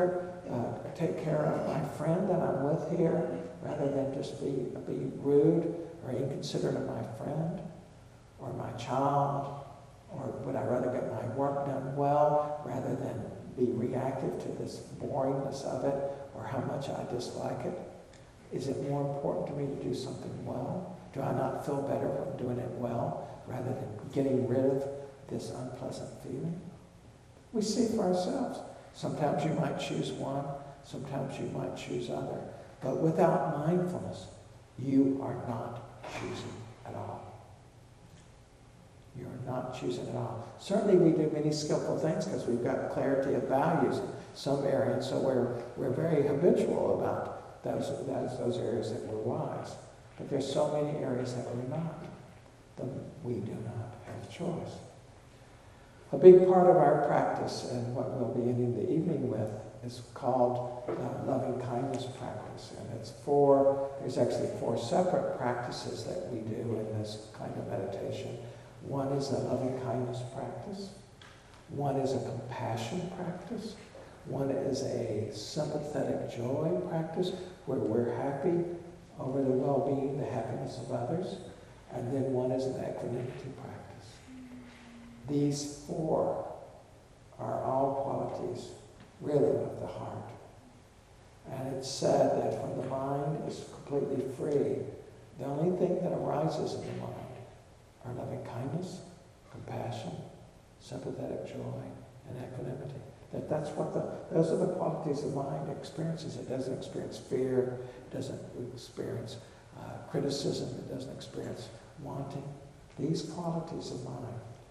uh, take care of my friend that I'm with here rather than just be, be rude or inconsiderate of my friend or my child? Or would I rather get my work done well rather than be reactive to this boringness of it or how much I dislike it? Is it more important to me to do something well? Do I not feel better from doing it well rather than getting rid of this unpleasant feeling? We see for ourselves. Sometimes you might choose one, sometimes you might choose other. But without mindfulness, you are not choosing at all. You are not choosing at all. Certainly we do many skillful things because we've got clarity of values in some areas, so we're, we're very habitual about those, those, those areas that we're wise. But there's so many areas that we're not. Then we do not have choice. A big part of our practice, and what we'll be ending the evening with, is called uh, loving kindness practice. And it's four, there's actually four separate practices that we do in this kind of meditation. One is a loving kindness practice. One is a compassion practice. One is a sympathetic joy practice, where we're happy over the well-being, the happiness of others. And then one is an equanimity practice. These four are all qualities, really, of the heart. And it's said that when the mind is completely free, the only thing that arises in the mind are loving kindness, compassion, sympathetic joy, and equanimity. That that's what the, those are the qualities the mind experiences. It doesn't experience fear, it doesn't experience uh, criticism, it doesn't experience wanting. These qualities of mind.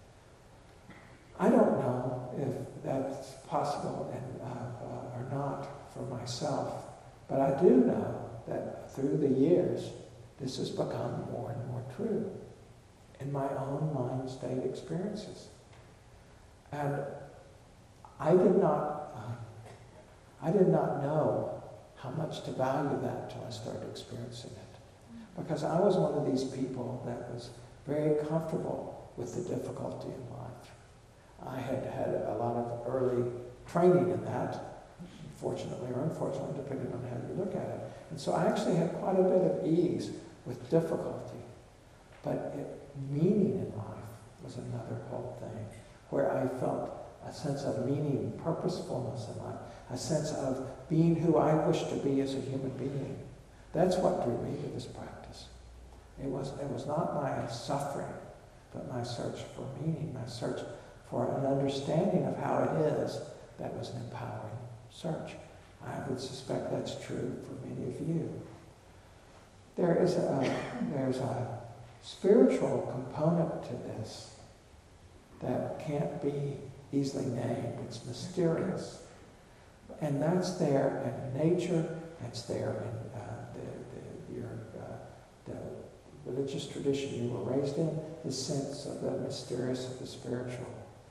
I don't know if that's possible and, uh, uh, or not for myself, but I do know that through the years, this has become more and more true in my own mind state experiences. And I did not, uh, I did not know how much to value that until I started experiencing it. Because I was one of these people that was very comfortable with the difficulty in life. I had had a lot of early training in that, fortunately or unfortunately, depending on how you look at it. And so I actually had quite a bit of ease with difficulty. But it, meaning in life was another whole thing, where I felt a sense of meaning, purposefulness in life, a sense of being who I wish to be as a human being. That's what drew me to this practice. It was, it was not my suffering, but my search for meaning, my search for an understanding of how it is that was an empowering search. I would suspect that's true for many of you. There is a, there's a spiritual component to this that can't be easily named. It's mysterious. And that's there in nature, it's there in uh, the, the, your, uh, the religious tradition you were raised in, the sense of the mysterious, of the spiritual.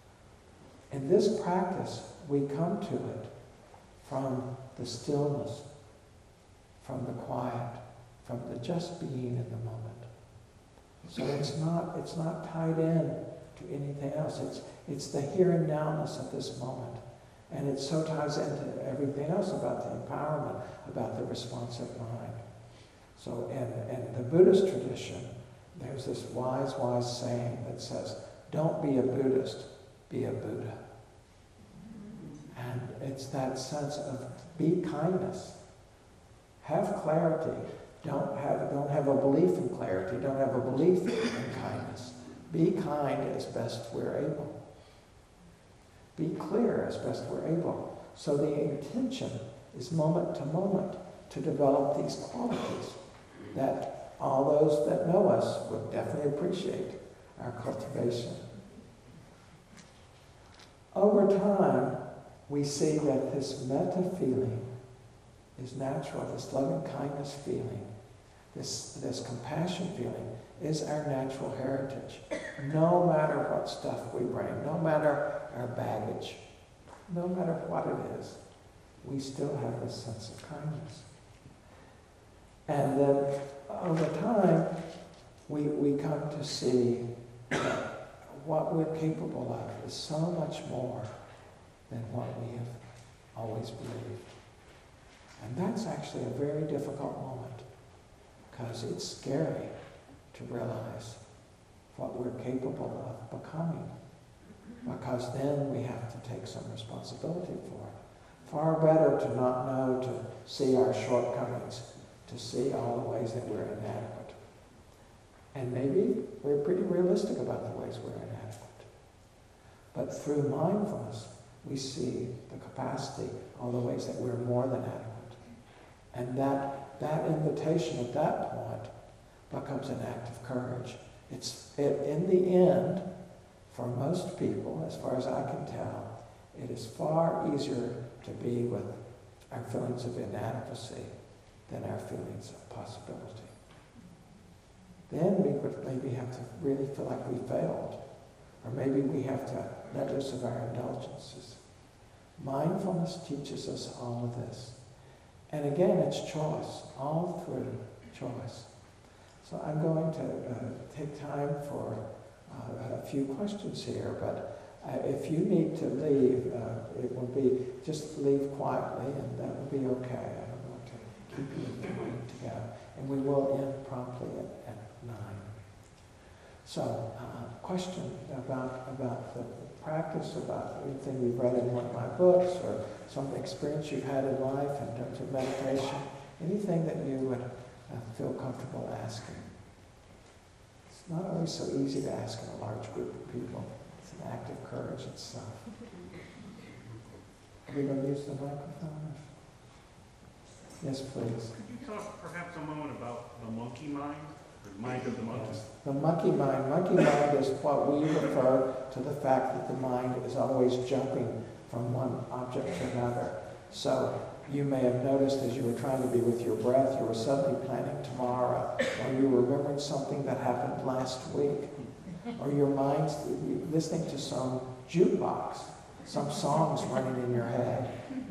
In this practice, we come to it from the stillness, from the quiet, from the just being in the moment. So it's not, it's not tied in to anything else. It's, it's the here and nowness of this moment. And it so ties into everything else about the empowerment, about the responsive mind. So in, in the Buddhist tradition, there's this wise, wise saying that says, don't be a Buddhist, be a Buddha. And it's that sense of be kindness. Have clarity. Don't have, don't have a belief in clarity. Don't have a belief in kindness. Be kind as best we're able. Be clear as best we're able. So the intention is moment to moment to develop these qualities that all those that know us would definitely appreciate our cultivation. Over time, we see that this metta feeling is natural, this loving kindness feeling, this, this compassion feeling is our natural heritage. No matter what stuff we bring, no matter our baggage, no matter what it is, we still have this sense of kindness. And then over time, we, we come to see that what we're capable of is so much more than what we have always believed. And that's actually a very difficult moment, because it's scary to realize what we're capable of becoming, because then we have to take some responsibility for it. Far better to not know, to see our shortcomings, to see all the ways that we're inadequate. And maybe we're pretty realistic about the ways we're inadequate. But through mindfulness, we see the capacity, all the ways that we're more than adequate. And that, that invitation at that point becomes an act of courage. It's, it, in the end, for most people, as far as I can tell, it is far easier to be with our feelings of inadequacy than our feelings of possibility. Then we would maybe have to really feel like we failed, or maybe we have to let loose of our indulgences. Mindfulness teaches us all of this. And again, it's choice, all through choice. So I'm going to uh, take time for uh, a few questions here, but uh, if you need to leave, uh, it will be, just leave quietly, and that will be okay. I don't want to keep you waiting to go. And we will end promptly at, at nine. So, uh, question about, about the practice, about anything you've read in one of my books, or some experience you've had in life in terms of meditation, anything that you would uh, feel comfortable asking. It's not always so easy to ask in a large group of people. It's an act of courage itself. Are we going to use the microphone? Yes, please. Could you talk perhaps a moment about the monkey mind, the mind of the monkey? Yes. The monkey mind. Monkey mind is what we refer to the fact that the mind is always jumping from one object to another. So you may have noticed as you were trying to be with your breath, you were suddenly planning tomorrow, or you were remembering something that happened last week, or your mind's listening to some jukebox, some songs running in your head.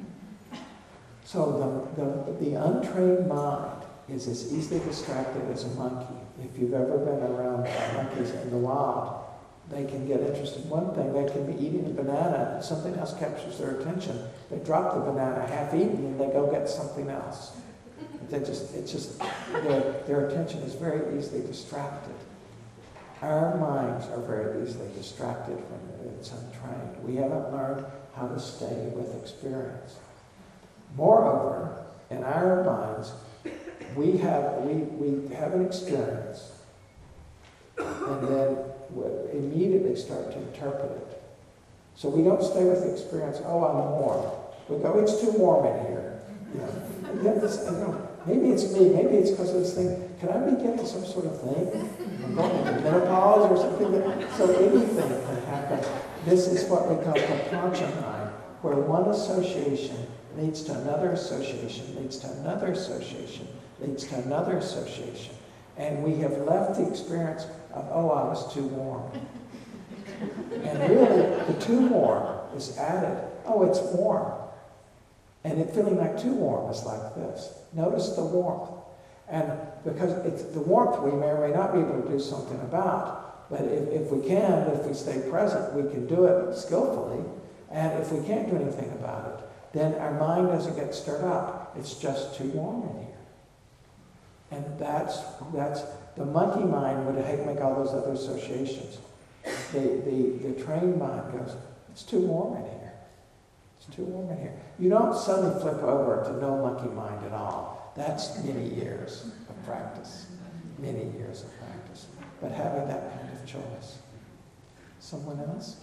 So the, the, the untrained mind is as easily distracted as a monkey. If you've ever been around monkeys in the wild, they can get interested in one thing. They can be eating a banana and something else captures their attention. They drop the banana half eaten and they go get something else. They just, it's just, their, their attention is very easily distracted. Our minds are very easily distracted when it's untrained. We haven't learned how to stay with experience. Moreover, in our minds, we have, we, we have an experience and then we immediately start to interpret it. So we don't stay with the experience, oh, I'm warm. We go, it's too warm in here. You know, and then this, you know, maybe it's me, maybe it's because of this thing. Can I be getting some sort of thing? I'm going into menopause or something. That, so anything can happen. This is what we call the plancha mind, where one association leads to another association, leads to another association, leads to another association. And we have left the experience of, oh, I was too warm. And really, the too warm is added. Oh, it's warm. And it feeling like too warm is like this. Notice the warmth. And because it's the warmth we may or may not be able to do something about. But if, if we can, if we stay present, we can do it skillfully. And if we can't do anything about it, then our mind doesn't get stirred up. It's just too warm in here. And that's, that's the monkey mind would make all those other associations. The, the, the trained mind goes, it's too warm in here. It's too warm in here. You don't suddenly flip over to no monkey mind at all. That's many years of practice. Many years of practice. But having that kind of choice. Someone else?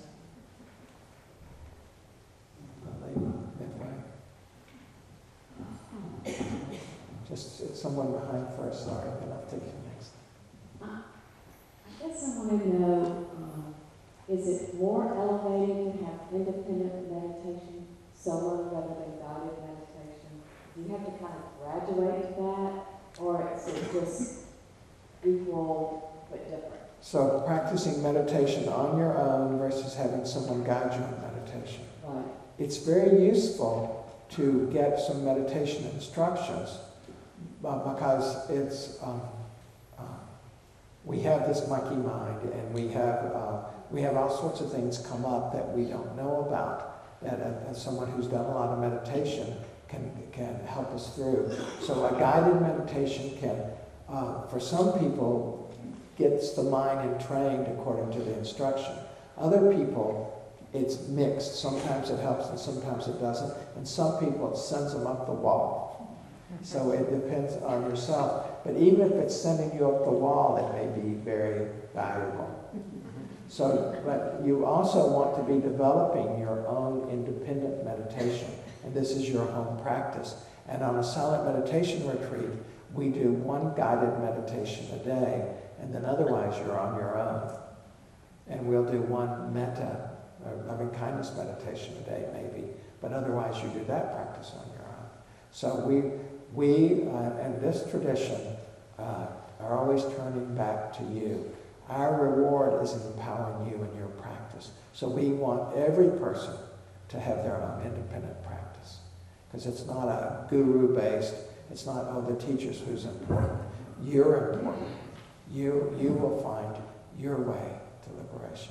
A lady midway. Just someone behind first, sorry, then I'll take you next. I guess I wanted to know, um, is it more elevated to have independent meditation, solo rather than guided meditation? Do you have to kind of graduate to that, or is it just equal but different? So practicing meditation on your own versus having someone guide you in meditation. Right. It's very useful to get some meditation instructions uh, because it's um, uh, we have this monkey mind, and we have uh, we have all sorts of things come up that we don't know about. That uh, as someone who's done a lot of meditation, can, can help us through. So a guided meditation can, uh, for some people, gets the mind entrained according to the instruction. Other people, it's mixed. Sometimes it helps and sometimes it doesn't. And some people, it sends them up the wall. So it depends on yourself. But even if it's sending you up the wall, it may be very valuable. So, but you also want to be developing your own independent meditation. And this is your home practice. And on a silent meditation retreat, we do one guided meditation a day, and then otherwise you're on your own. And we'll do one metta, or loving kindness meditation a day maybe, but otherwise you do that practice on your own. So we, we uh, and this tradition uh, are always turning back to you. Our reward is in empowering you in your practice. So we want every person to have their own independent practice. Because it's not a guru-based, it's not, oh, the teacher's who's important. You're important. You, you will find your way to liberation.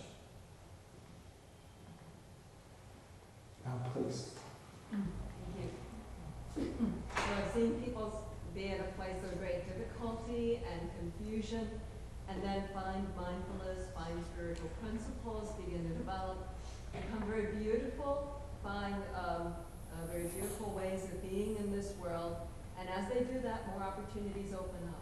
Now, please. Thank you. So I've seen people be at a place of great difficulty and confusion, and then find mindfulness, find spiritual principles, begin to develop, become very beautiful, find um, uh, very beautiful ways of being in this world. And as they do that, more opportunities open up.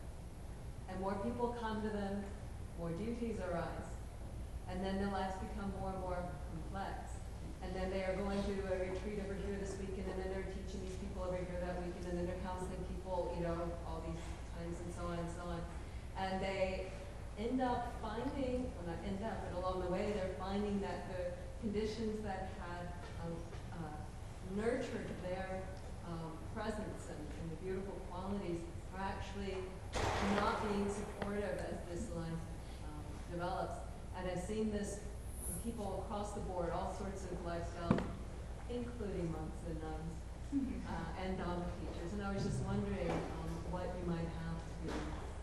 And more people come to them, more duties arise. And then their lives become more and more complex. And then they are going to a retreat over here this weekend, and then they're teaching these people over here that weekend, and then they're counseling people, you know, all these times and so on and so on. And they end up finding, well not end up, but along the way they're finding that the conditions that had um, uh, nurtured their um, presence and, and the beautiful qualities are actually not being supportive as this life um, develops. And I've seen this from people across the board, all sorts of lifestyles, including monks and nuns uh, and Dhamma teachers. And I was just wondering um, what you might have to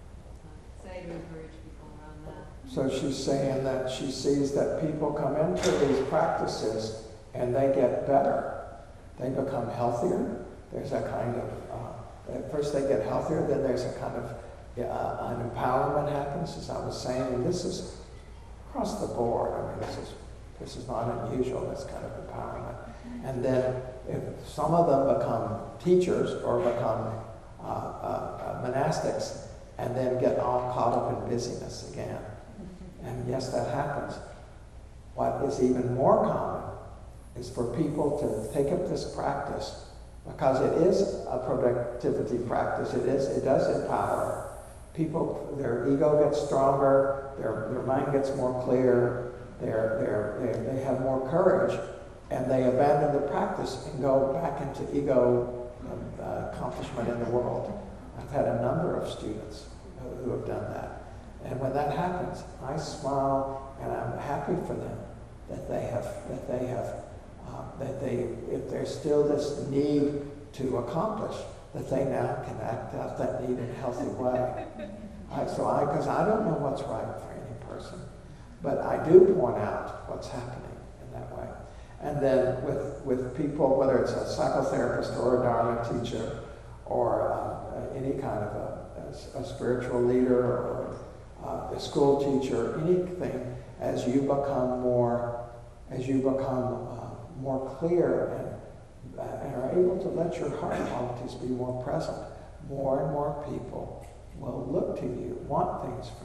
say to encourage people around that. So she's saying that she sees that people come into these practices and they get better. They become healthier. There's a kind of, uh, at first they get healthier, then there's a kind of uh, an empowerment happens, as I was saying, and this is across the board. I mean, this is, this is not unusual, this kind of empowerment. And then if some of them become teachers or become uh, uh, monastics, and then get all caught up in busyness again. And yes, that happens. What is even more common is for people to take up this practice, because it is a productivity practice. It is. It does empower people. Their ego gets stronger. Their their mind gets more clear. They're, they're, they they have more courage, and they abandon the practice and go back into ego uh, accomplishment in the world. I've had a number of students who, who have done that. And when that happens, I smile and I'm happy for them that they have, that they have, uh, that they, if there's still this need to accomplish, that they now can act out that need in a healthy way. I, so I, because I don't know what's right for any person, but I do point out what's happening in that way. And then with, with people, whether it's a psychotherapist or a Dharma teacher, or uh, any kind of a, a, a spiritual leader or uh, a school teacher, anything, as you become more, as you become uh, more clear and, uh, and are able to let your heart qualities be more present, more and more people will look to you, want things from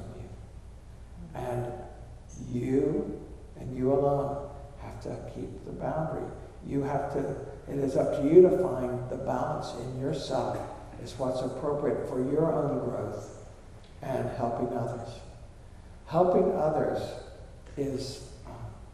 you. And you, and you alone, have to keep the boundary. You have to, it is up to you to find the balance in yourself is what's appropriate for your own growth and helping others. Helping others is um,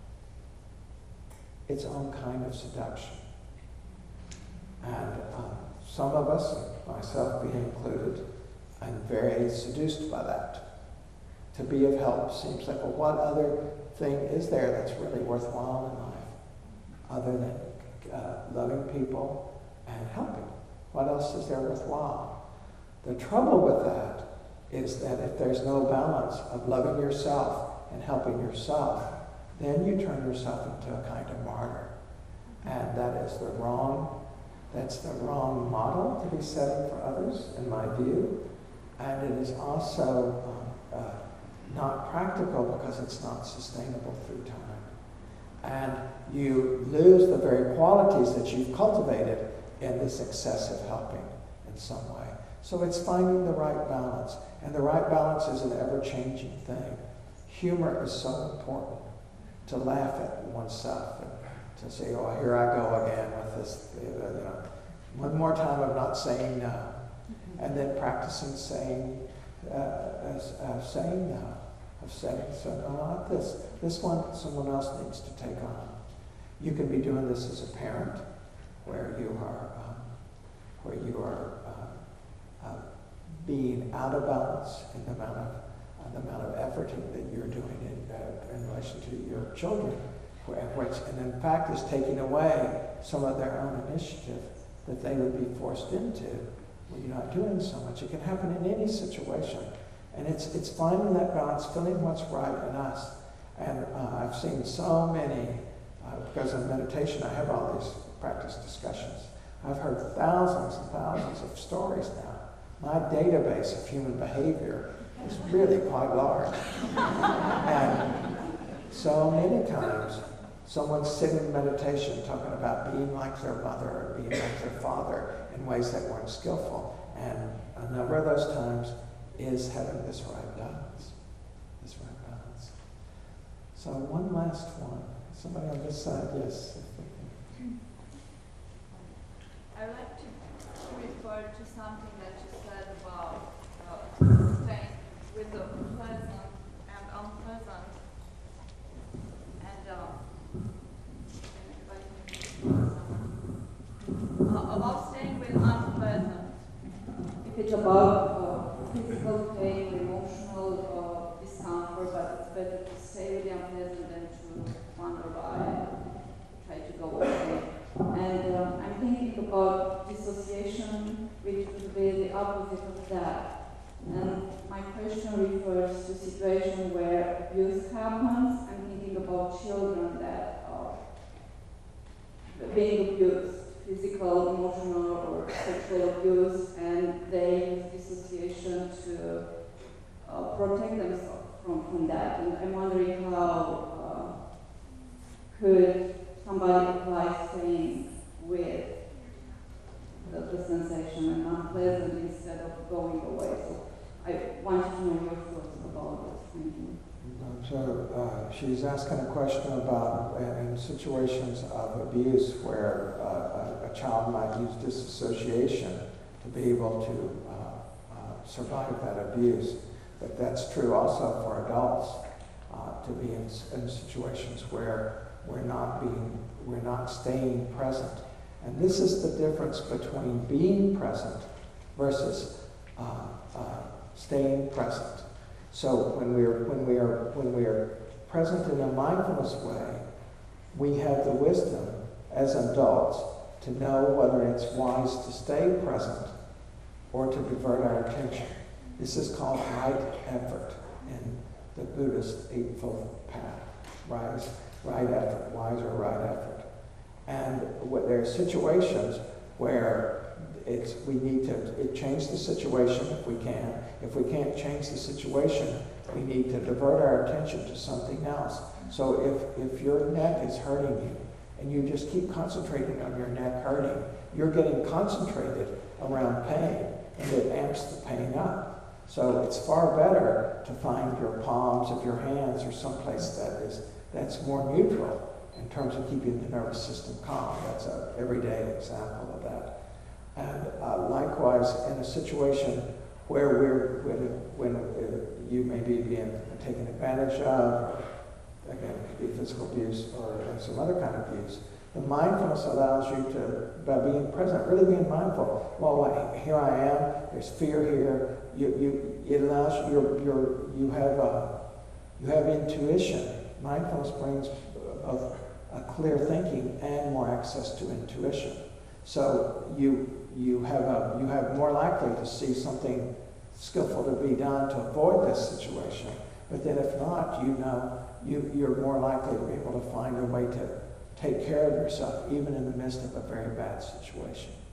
its own kind of seduction. And um, some of us, myself being included, I'm very seduced by that. To be of help seems like, well, what other thing is there that's really worthwhile in life other than uh, loving people and helping? What else is there worthwhile? The trouble with that is that if there's no balance of loving yourself and helping yourself, then you turn yourself into a kind of martyr. And that is the wrong That's the wrong model to be setting for others, in my view. And it is also um, uh, not practical because it's not sustainable through time. And you lose the very qualities that you've cultivated in this excessive helping in some way. So it's finding the right balance. And the right balance is an ever-changing thing. Humor is so important, to laugh at oneself and to say, oh, here I go again with this, you know, one more time of not saying no. And then practicing saying, uh, as, uh, saying no, of saying, so no, not this. This one, someone else needs to take on. You can be doing this as a parent, where you are, um, where you are uh, uh, being out of balance in the amount of uh, the amount of effort that you're doing in, uh, in relation to your children, which, and in fact is taking away some of their own initiative that they would be forced into when you're not doing so much. It can happen in any situation. And it's, it's finding that balance, feeling what's right in us. And uh, I've seen so many, uh, because of meditation, I have all these practice discussions. I've heard thousands and thousands of stories now. My database of human behavior is really quite large. And so many times, someone's sitting in meditation talking about being like their mother or being like their father in ways that weren't skillful. And a number of those times is having this right balance. This right balance. So one last one. Somebody on this side, yes. If we can. I would like to, to refer to something that you said about uh, staying with the pleasant and unpleasant. And uh, uh, about staying with unpleasant. If it's about uh, physical pain, emotional uh, discomfort, but it's better to stay with the unpleasant than to wander by, try to go away. And uh, I'm thinking about dissociation, which would be the opposite of that. And my question refers to situations where abuse happens. I'm thinking about children that are being abused, physical, emotional, or sexual abuse, and they use dissociation to uh, protect themselves from, from that. And I'm wondering how uh, could somebody apply staying with the, the sensation and unpleasant instead of going away. So I wanted to know your thoughts about this. Thank you. So uh, she's asking a question about uh, in situations of abuse where uh, a, a child might use disassociation to be able to uh, uh, survive that abuse. But that's true also for adults, uh, to be in, in situations where we're not being, we're not staying present. And this is the difference between being present versus uh, uh, staying present. So when we are when we are when we are present in a mindfulness way, we have the wisdom as adults to know whether it's wise to stay present or to divert our attention. This is called right effort in the Buddhist Eightfold Path. Right, right effort, wise or right effort. And what, there are situations where it's, we need to it change the situation if we can. If we can't change the situation, we need to divert our attention to something else. So if, if your neck is hurting you and you just keep concentrating on your neck hurting, you're getting concentrated around pain and it amps the pain up. So it's far better to find your palms of your hands or someplace that is that's more neutral in terms of keeping the nervous system calm. That's an everyday example of that. And uh, likewise, in a situation where we're when, when uh, you may be being taken advantage of, or, again, it could be physical abuse or some other kind of abuse, the mindfulness allows you to, by being present, really being mindful. Well, here I am. There's fear here. You, you, it allows you. Your, your, you have a, you have intuition. Mindfulness brings both a clear thinking and more access to intuition. So you you have a you have more likely to see something skillful to be done to avoid this situation. But then if not, you know you you're more likely to be able to find a way to take care of yourself even in the midst of a very bad situation.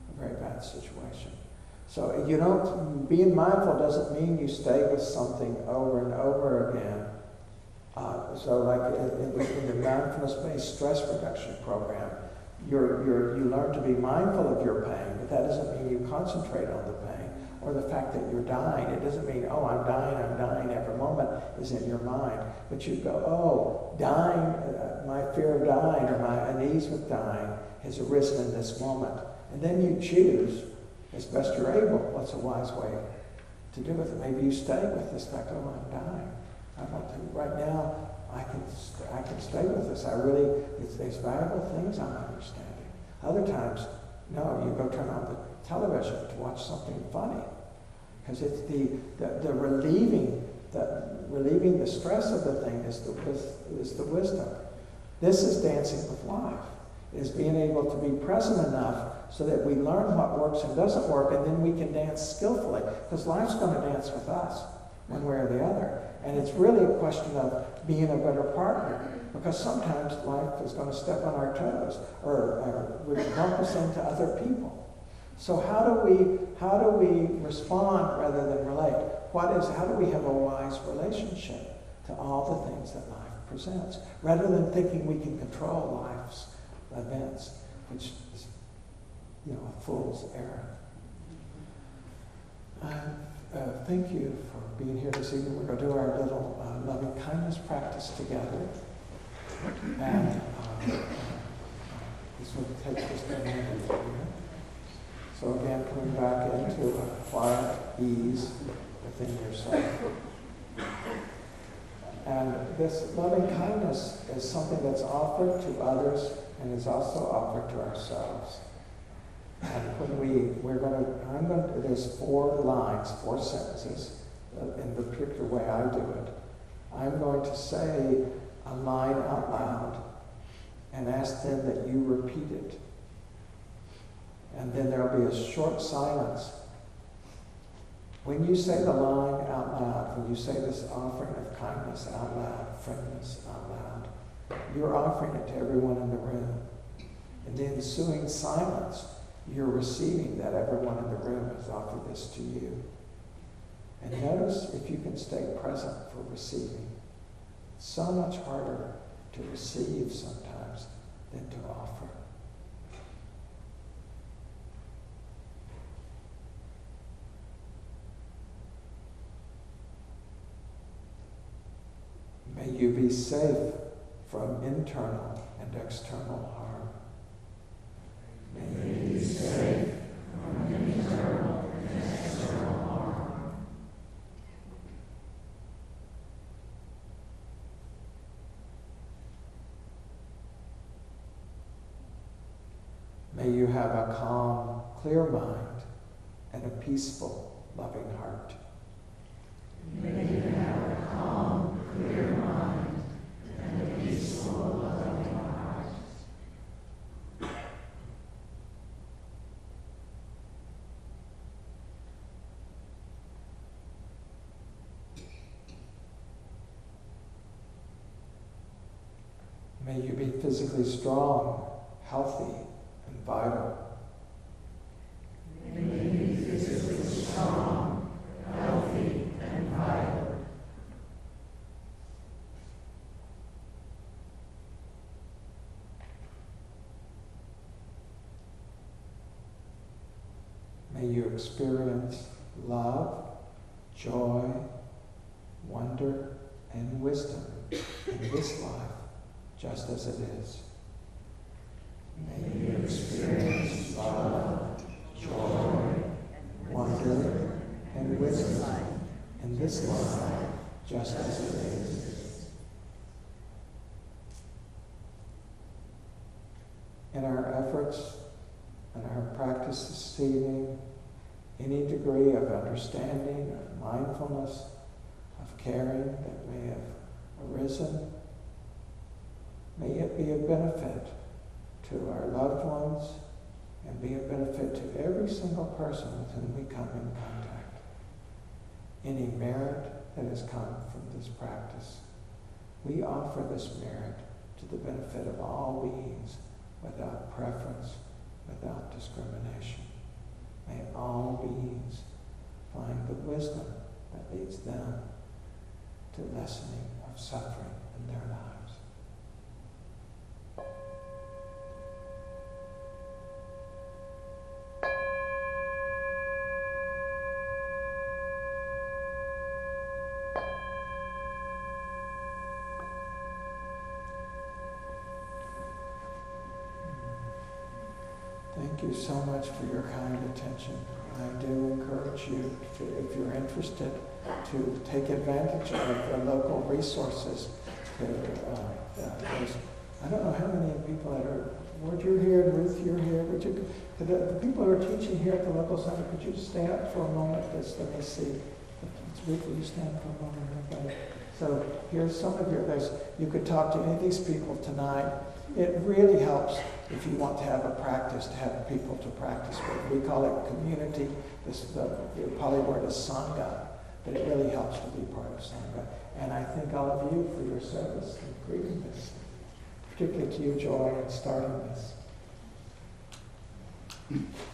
a very bad situation. So you don't, being mindful doesn't mean you stay with something over and over again. Uh, so like in, in, in the mindfulness-based stress reduction program, you're, you're, you learn to be mindful of your pain, but that doesn't mean you concentrate on the pain or the fact that you're dying. It doesn't mean, oh, I'm dying, I'm dying, every moment is in your mind. But you go, oh, dying, uh, my fear of dying or my unease with dying has arisen in this moment. And then you choose, as best you're able, what's a wise way to do with it. Maybe you stay with this fact, oh, I'm dying. I want to, right now, I can, st- I can stay with this. I really, it's, there's valuable things I'm understanding. Other times, no, you go turn on the television to watch something funny. Because it's the, the, the relieving, the relieving the stress of the thing is the, is the wisdom. This is dancing with life. Is being able to be present enough so that we learn what works and doesn't work, and then we can dance skillfully. Because life's going to dance with us, one way or the other. And it's really a question of being a better partner. Because sometimes life is going to step on our toes, or, or would bump us into other people. So how do we how do we respond rather than relate? What is how do we have a wise relationship to all the things that life presents, rather than thinking we can control life's events, which is, you know, a fool's errand. Uh, uh, thank you for being here this evening. We're going to do our little uh, loving kindness practice together, and uh, uh, this will take just a minute here. So again, coming back into a quiet ease within yourself. And this loving kindness is something that's offered to others and is also offered to ourselves. And when we, we're going to, I'm going to, there's four lines, four sentences in the particular way I do it. I'm going to say a line out loud and ask them that you repeat it. And then there'll be a short silence. When you say the line out loud, when you say this offering of kindness out loud, friendliness out loud, you're offering it to everyone in the room. In the ensuing silence, you're receiving that everyone in the room has offered this to you. And notice if you can stay present for receiving. It's so much harder to receive sometimes than to offer. May you be safe from internal and external harm. May you be safe from internal and external harm. May you have a calm, clear mind and a peaceful, loving heart. May you have a calm, clear mind and a peaceful, loving heart. May you be physically strong, healthy, and vital. May you be physically strong, healthy, and vital. May you experience love, joy, wonder, and wisdom in this life, just as it is. May you experience love, joy, wonder, and wisdom in this life, just as it is. In our efforts and our practice this evening, any degree of understanding, of mindfulness, of caring that may have arisen, may it be a benefit to our loved ones and be a benefit to every single person with whom we come in contact. Any merit that has come from this practice, we offer this merit to the benefit of all beings without preference, without discrimination. May all beings find the wisdom that leads them to lessening of suffering in their lives. Thank you so much for your kind attention. I do encourage you, to, if you're interested, to take advantage of the local resources. To, uh, uh, there's, I don't know how many people that are, Ward, you're here, Ruth, you're here. Would you, the, the people who are teaching here at the local center, could you stand up for a moment? Just let me see. Ruth, will you stand for a moment? Okay. So here's some of your, there's, you could talk to any of these people tonight. It really helps if you want to have a practice, to have people to practice with. We call it community. This, the, the Pali word is Sangha, but it really helps to be part of Sangha. And I thank all of you for your service in creating this, particularly to you, Joy, in starting this.